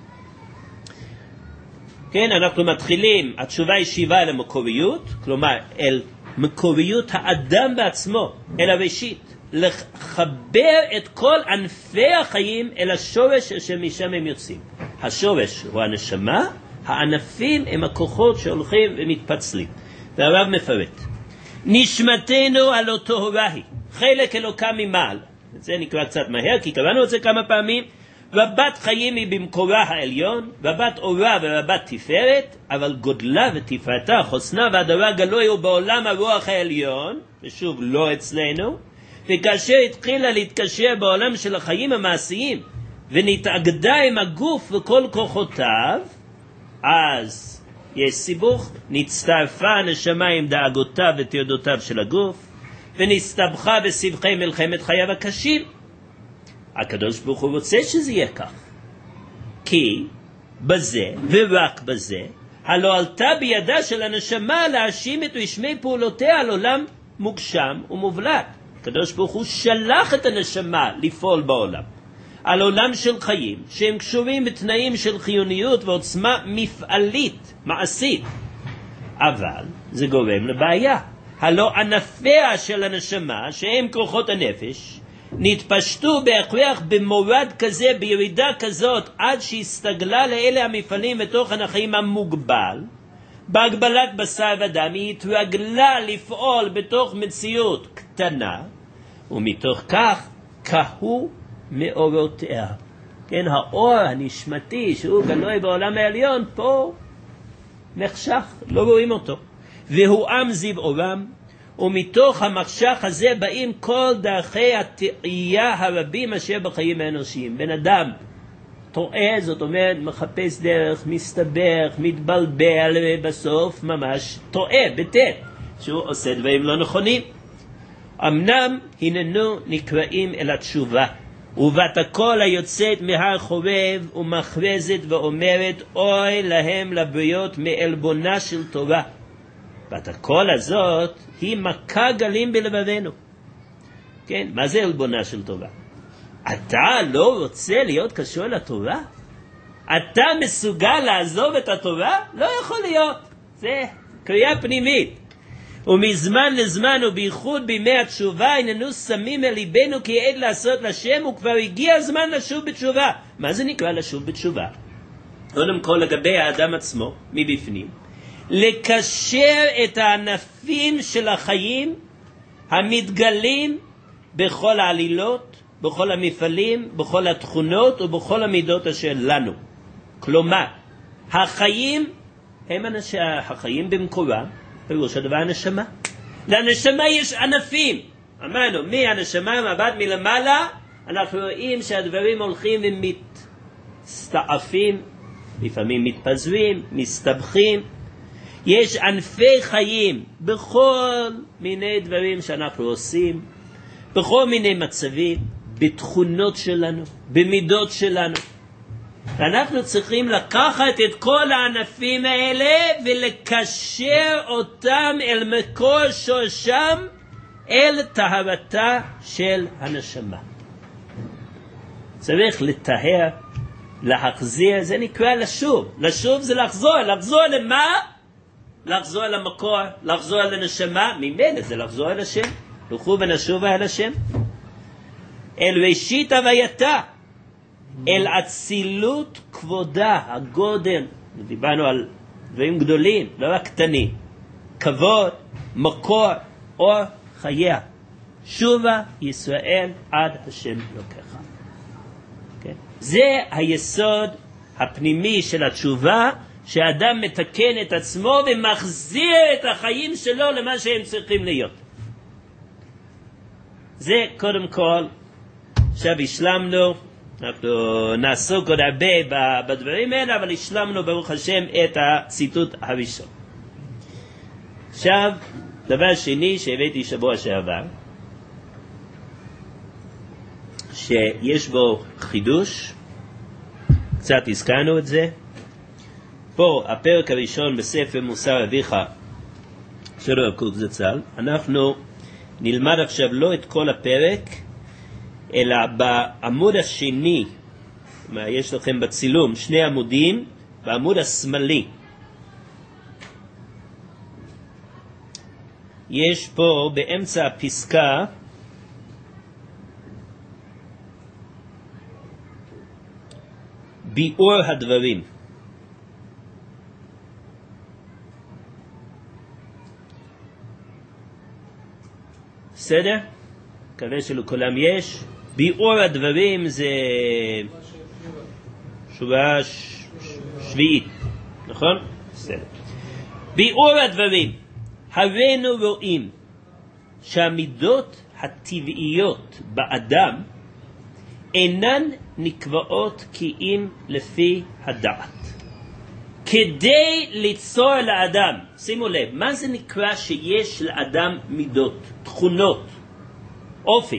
כן, אנחנו מתחילים, התשובה היא שיבה אל המקוריות, כלומר אל מקוריות האדם בעצמו, אל הראשית, לחבר את כל ענפי החיים אל השורש שמשם הם יוצאים. השורש הוא הנשמה, הענפים הם הכוחות שהולכים ומתפצלים. והרב מפרט, נשמתנו הלא טהורה היא, חלק אלוקה ממעל. את זה נקרא קצת מהר, כי קראנו את זה כמה פעמים. רבת חיים היא במקורה העליון, רבת אורה ורבת תפארת, אבל גודלה ותפארתה, חוסנה והדרה גלוי הוא בעולם הרוח העליון, ושוב לא אצלנו, וכאשר התחילה להתקשר בעולם של החיים המעשיים, ונתאגדה עם הגוף וכל כוחותיו, אז יש סיבוך, נצטרפה הנשמה עם דאגותיו ותרדותיו של הגוף, ונסתבכה בסבכי מלחמת חייו הקשים. הקדוש ברוך הוא רוצה שזה יהיה כך, כי בזה ורק בזה הלא עלתה בידה של הנשמה להאשים את רשמי פעולותיה על עולם מוגשם ומובלט. הקדוש ברוך הוא שלח את הנשמה לפעול בעולם, על עולם של חיים שהם קשורים בתנאים של חיוניות ועוצמה מפעלית, מעשית, אבל זה גורם לבעיה. הלא ענפיה של הנשמה שהם כוחות הנפש נתפשטו בהכרח במורד כזה, בירידה כזאת, עד שהסתגלה לאלה המפעלים ותוכן החיים המוגבל. בהגבלת בשר ודם היא התרגלה לפעול בתוך מציאות קטנה, ומתוך כך קהו מאורותיה. כן, האור הנשמתי שהוא גלוי בעולם העליון פה נחשך, לא רואים אותו. והוא עם זיו עורם, ומתוך המחשך הזה באים כל דרכי התאייה הרבים אשר בחיים האנושיים. בן אדם טועה, זאת אומרת מחפש דרך, מסתבך, מתבלבל, ובסוף ממש טועה בטט, שהוא עושה דברים לא נכונים. אמנם הננו נקראים אל התשובה, ובת הקול היוצאת מהר חורב ומכרזת ואומרת אוי להם לבריות מעלבונה של תורה. בת הקול הזאת היא מכה גלים בלבבנו. כן, מה זה עלבונה של תורה? אתה לא רוצה להיות קשור לתורה? אתה מסוגל לעזוב את התורה? לא יכול להיות. זה קריאה פנימית. ומזמן לזמן ובייחוד בימי התשובה איננו שמים אל ליבנו כי עד לעשות לשם, וכבר הגיע הזמן לשוב בתשובה. מה זה נקרא לשוב בתשובה? קודם כל לגבי האדם עצמו, מבפנים, לקשר את הענפים של החיים המתגלים בכל העלילות, בכל המפעלים, בכל התכונות ובכל המידות אשר לנו. כלומר, החיים הם החיים במקורם, פירוש הדבר הנשמה. לנשמה יש ענפים. אמרנו, מהנשמה, מבט מלמעלה, אנחנו רואים שהדברים הולכים ומסתעפים, לפעמים מתפזרים, מסתבכים. יש ענפי חיים בכל מיני דברים שאנחנו עושים, בכל מיני מצבים, בתכונות שלנו, במידות שלנו. אנחנו צריכים לקחת את כל הענפים האלה ולקשר אותם אל מקור שורשם, אל טהרתה של הנשמה. צריך לטהר, להחזיר, זה נקרא לשוב. לשוב זה לחזור. לחזור למה? לחזור אל המקור, לחזור אל הנשמה. ממילא זה לחזור אל השם. לכו ונשובה אל השם. אל ראשית הווייתה, אל אצילות כבודה, הגודל. דיברנו על דברים גדולים, לא רק קטנים. כבוד, מקור, אור חייה. שובה ישראל עד השם לוקחה. Okay. זה היסוד הפנימי של התשובה, שהאדם מתקן את עצמו ומחזיר את החיים שלו למה שהם צריכים להיות. זה קודם כל. עכשיו השלמנו, אנחנו נעסוק עוד הרבה בדברים האלה, אבל השלמנו ברוך השם את הציטוט הראשון. עכשיו, דבר שני שהבאתי שבוע שעבר, שיש בו חידוש, קצת הזכרנו את זה. פה הפרק הראשון בספר מוסר אביך של הרב קוק זצ"ל, אנחנו נלמד עכשיו לא את כל הפרק, אלא בעמוד השני, מה יש לכם בצילום, 2 עמודים, בעמוד השמאלי. יש פה באמצע הפסקה, ביאור הדברים. בסדר? מקווה שלכולם יש. ביאור הדברים זה שורה שביעית, נכון? בסדר. ביאור הדברים, הרינו רואים שהמידות הטבעיות באדם אינן נקבעות כי אם לפי הדעת. כדי ליצור לאדם, שימו לב, מה זה נקרא שיש לאדם מידות, תכונות, אופי?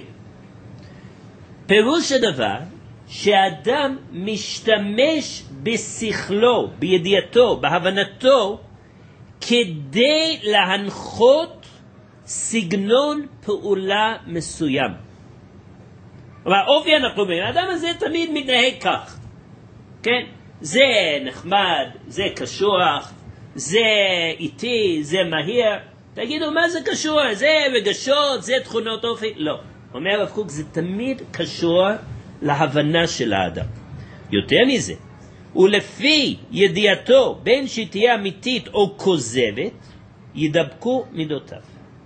פירוש הדבר שהאדם משתמש בשכלו, בידיעתו, בהבנתו, כדי להנחות סגנון פעולה מסוים. אבל אופי אנחנו אומרים, האדם הזה תמיד מתנהג כך. כן? זה נחמד, זה קשוח, זה איטי, זה מהיר. תגידו, מה זה קשור? זה רגשות, זה תכונות אופי? לא. אומר הרב קוק, זה תמיד קשור להבנה של האדם. יותר מזה, ולפי ידיעתו, בין שתהיה אמיתית או כוזבת, ידבקו מידותיו.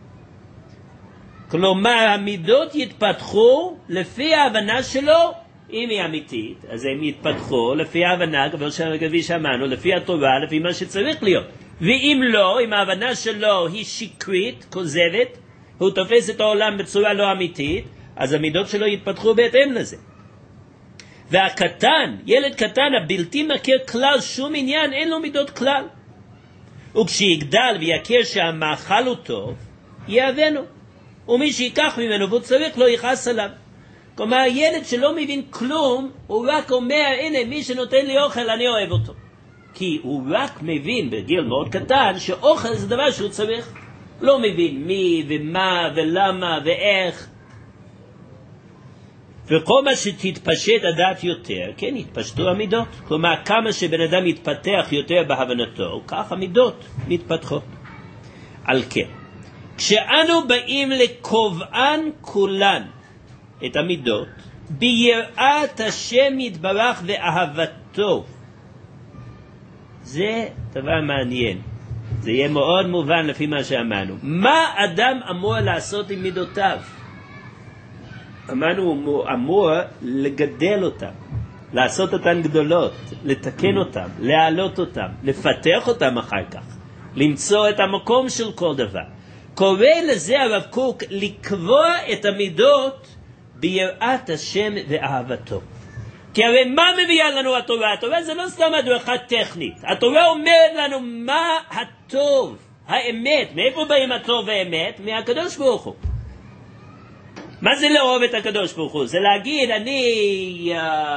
כלומר, המידות יתפתחו לפי ההבנה שלו. אם היא אמיתית, אז הם יתפתחו לפי ההבנה, כפי שאמרנו, לפי התורה, לפי מה שצריך להיות. ואם לא, אם ההבנה שלו היא שקרית, כוזבת, הוא תופס את העולם בצורה לא אמיתית, אז המידות שלו יתפתחו בהתאם לזה. והקטן, ילד קטן, הבלתי מכיר כלל שום עניין, אין לו מידות כלל. וכשיגדל ויכיר שהמאכל הוא טוב, יאהבנו. ומי שיקח ממנו והוא צריך לא יכעס עליו. כלומר, ילד שלא מבין כלום, הוא רק אומר, הנה, מי שנותן לי אוכל, אני אוהב אותו. כי הוא רק מבין בגיל מאוד קטן, שאוכל זה דבר שהוא צריך. לא מבין מי ומה ולמה ואיך. וכל מה שתתפשט הדעת יותר, כן, יתפשטו המידות. כלומר, כמה שבן אדם יתפתח יותר בהבנתו, כך המידות מתפתחות. על כן, כשאנו באים לקובען כולן, את המידות, ביראת השם יתברך ואהבתו. זה דבר מעניין. זה יהיה מאוד מובן לפי מה שאמרנו. מה אדם אמור לעשות עם מידותיו? אמרנו, הוא אמור לגדל אותם, לעשות אותן גדולות, לתקן אותם, להעלות אותם, לפתח אותם אחר כך, למצוא את המקום של כל דבר. קורא לזה הרב קוק לקבוע את המידות ביראת השם ואהבתו. כי הרי מה מביאה לנו התורה? התורה זה לא סתם הדרכה טכנית. התורה אומרת לנו מה הטוב, האמת. מאיפה באים הטוב והאמת? מהקדוש ברוך הוא. מה זה לאהוב את הקדוש ברוך הוא? זה להגיד, אני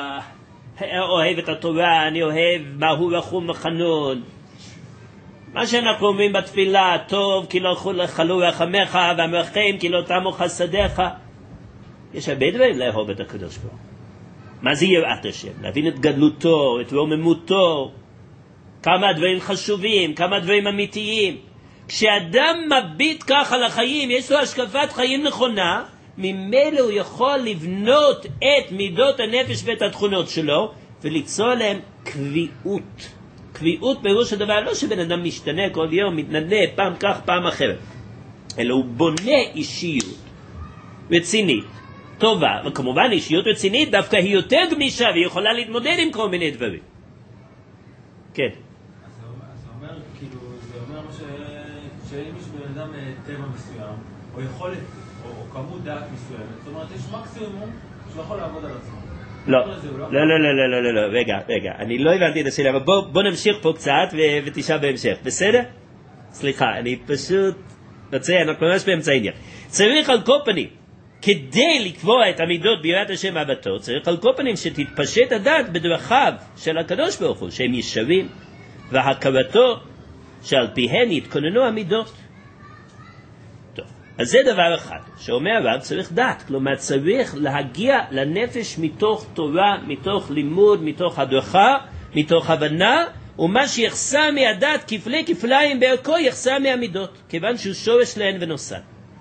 אוהב את התורה, אני אוהב מהו רחום וחנון. מה שאנחנו אומרים בתפילה, טוב כי לא חלו רחמך והמרחם כי לא תמו חסדיך. יש הרבה דברים לאהוב את הקדוש ברוך הוא. מה זה יראת השם? להבין את גדלותו, את רוממותו, כמה דברים חשובים, כמה דברים אמיתיים. כשאדם מביט ככה לחיים, יש לו השקפת חיים נכונה, ממילא הוא יכול לבנות את מידות הנפש ואת התכונות שלו, וליצור להם קביעות. קביעות פירוש הדבר לא שבן אדם משתנה כל יום, מתנדנה פעם כך פעם אחרת, אלא הוא בונה אישיות רצינית, טובה, וכמובן אישיות רצינית דווקא היא יותר גמישה והיא יכולה להתמודד עם כל מיני דברים. כן. אז זה אומר, כאילו, זה אומר שאם יש בן אדם טבע מסוים, או יכולת, או כמות דעת מסוימת, זאת אומרת, יש מקסימום שהוא יכול לעבוד על עצמו. לא, רגע, אני לא הבנתי את השאלה, אבל בוא נמשיך פה קצת ותשאל בהמשך, בסדר? סליחה, אני פשוט רוצה, אנחנו ממש באמצע העניין. צריך על כל פנים, כדי לקבוע את המידות ביראת השם ואהבתו, צריך על כל פנים שתתפשט הדעת בדרכיו של הקדוש ברוך הוא, שהם ישרים, והכרתו שעל פיהן יתכוננו המידות. טוב, אז זה דבר אחד, שאומר הרב צריך דעת, כלומר צריך להגיע לנפש מתוך תורה, מתוך לימוד, מתוך הדרכה, מתוך הבנה, ומה שיחסר מהדעת כפלי כפליים בערכו יחסר מהמידות, כיוון שהוא שורש להן ונוסד.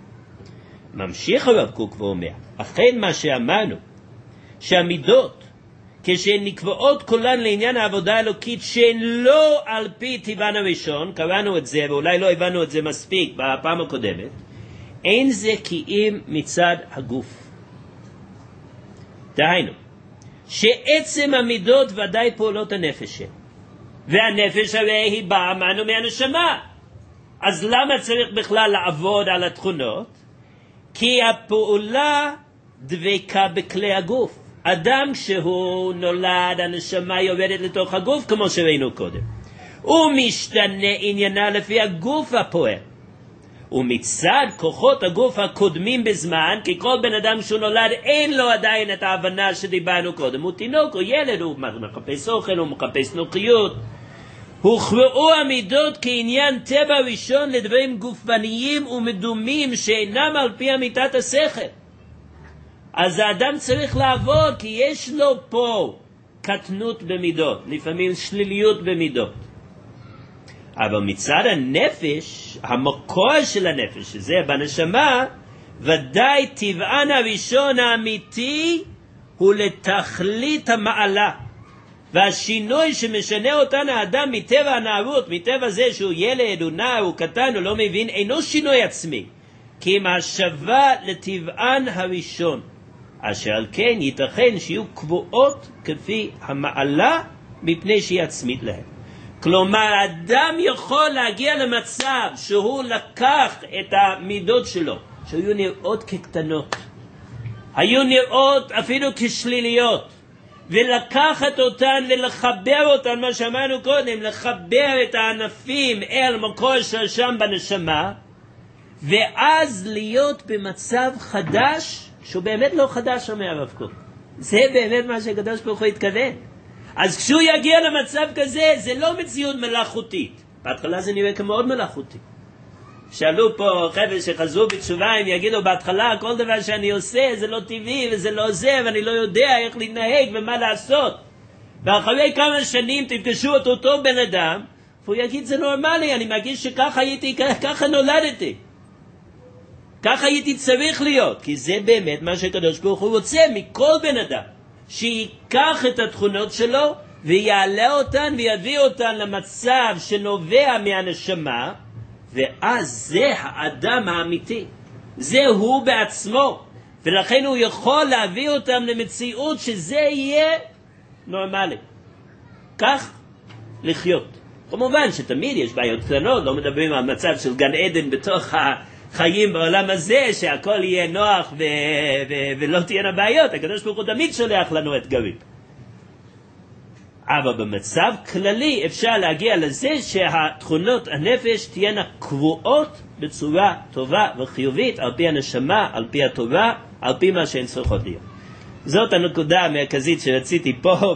ממשיך הרב קוק ואומר, אכן מה שאמרנו, שהמידות, כשהן נקבעות כולן לעניין העבודה האלוקית, שהן לא על פי טבען הראשון, קראנו את זה ואולי לא הבנו את זה מספיק בפעם הקודמת, אין זה כי אם מצד הגוף. דהיינו, שעצם המידות ודאי פעולות הנפש, והנפש הרי היא באה אמרנו מהנשמה. אז למה צריך בכלל לעבוד על התכונות? כי הפעולה דבקה בכלי הגוף. אדם שהוא נולד, הנשמה יורדת לתוך הגוף כמו שראינו קודם. הוא משתנה עניינה לפי הגוף הפועל. ומצד כוחות הגוף הקודמים בזמן, כי כל בן אדם שהוא נולד אין לו עדיין את ההבנה שדיברנו קודם. הוא תינוק, הוא ילד, הוא מחפש אוכל, הוא מחפש נוחיות. הוכרעו המידות כעניין טבע ראשון לדברים גופניים ומדומים שאינם על פי אמיתת השכל. אז האדם צריך לעבוד כי יש לו פה קטנות במידות, לפעמים שליליות במידות. אבל מצד הנפש, המקור של הנפש, שזה בנשמה, ודאי טבען הראשון האמיתי הוא לתכלית המעלה. והשינוי שמשנה אותן האדם מטבע הנערות, מטבע זה שהוא ילד, הוא נער, הוא קטן, הוא לא מבין, אינו שינוי עצמי, כי אם השווה לטבען הראשון, אשר על כן ייתכן שיהיו קבועות כפי המעלה מפני שהיא עצמית להם. כלומר, אדם יכול להגיע למצב שהוא לקח את המידות שלו, שהיו נראות כקטנות, היו נראות אפילו כשליליות, ולקחת אותן ולחבר אותן, מה שאמרנו קודם, לחבר את הענפים אל מקור שם בנשמה, ואז להיות במצב חדש, שהוא באמת לא חדש, אומר הרב קוק. זה באמת מה שהקדוש ברוך הוא התכוון. אז כשהוא יגיע למצב כזה, זה לא מציאות מלאכותית. בהתחלה זה נראה כמאוד מלאכותי. שאלו פה חבר'ה שחזרו בתשובה, הם יגידו בהתחלה, כל דבר שאני עושה זה לא טבעי וזה לא זה, ואני לא יודע איך להתנהג ומה לעשות. ואחרי כמה שנים תפגשו את אותו בן אדם, והוא יגיד זה נורמלי, אני מרגיש שככה הייתי, ככה נולדתי. ככה הייתי צריך להיות, כי זה באמת מה שהקדוש ברוך הוא רוצה מכל בן אדם, שיקח את התכונות שלו ויעלה אותן ויביא אותן למצב שנובע מהנשמה, ואז זה האדם האמיתי, זה הוא בעצמו, ולכן הוא יכול להביא אותם למציאות שזה יהיה נורמלי, כך לחיות. כמובן שתמיד יש בעיות קטנות, לא מדברים על מצב של גן עדן בתוך החיים בעולם הזה, שהכל יהיה נוח ולא תהיינה בעיות. הקדוש ברוך הוא תמיד שולח לנו אתגרים. אבל במצב כללי אפשר להגיע לזה שהתכונות הנפש תהיינה קבועות בצורה טובה וחיובית, על פי הנשמה, על פי התורה, על פי מה שהן צריכות להיות. זאת הנקודה המרכזית שרציתי פה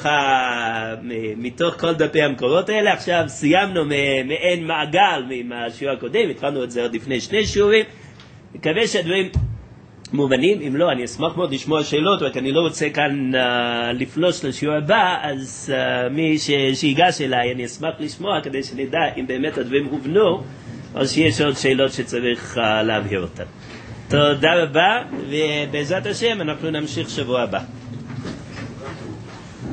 מתוך כל דפי המקורות האלה. עכשיו סיימנו מעין מעגל מהשיעור הקודם, התחלנו את זה עוד לפני 2 שיעורים. מקווה שהדברים מובנים. אם לא, אני אשמח מאוד לשמוע שאלות, רק אני לא רוצה כאן לפלוש לשיעור הבא, אז מי שיגש אליי אני אשמח לשמוע כדי שנדע אם באמת הדברים הובנו, או שיש עוד שאלות שצריך להבהיר אותן. תודה רבה, ובעזרת השם אנחנו נמשיך שבוע הבא.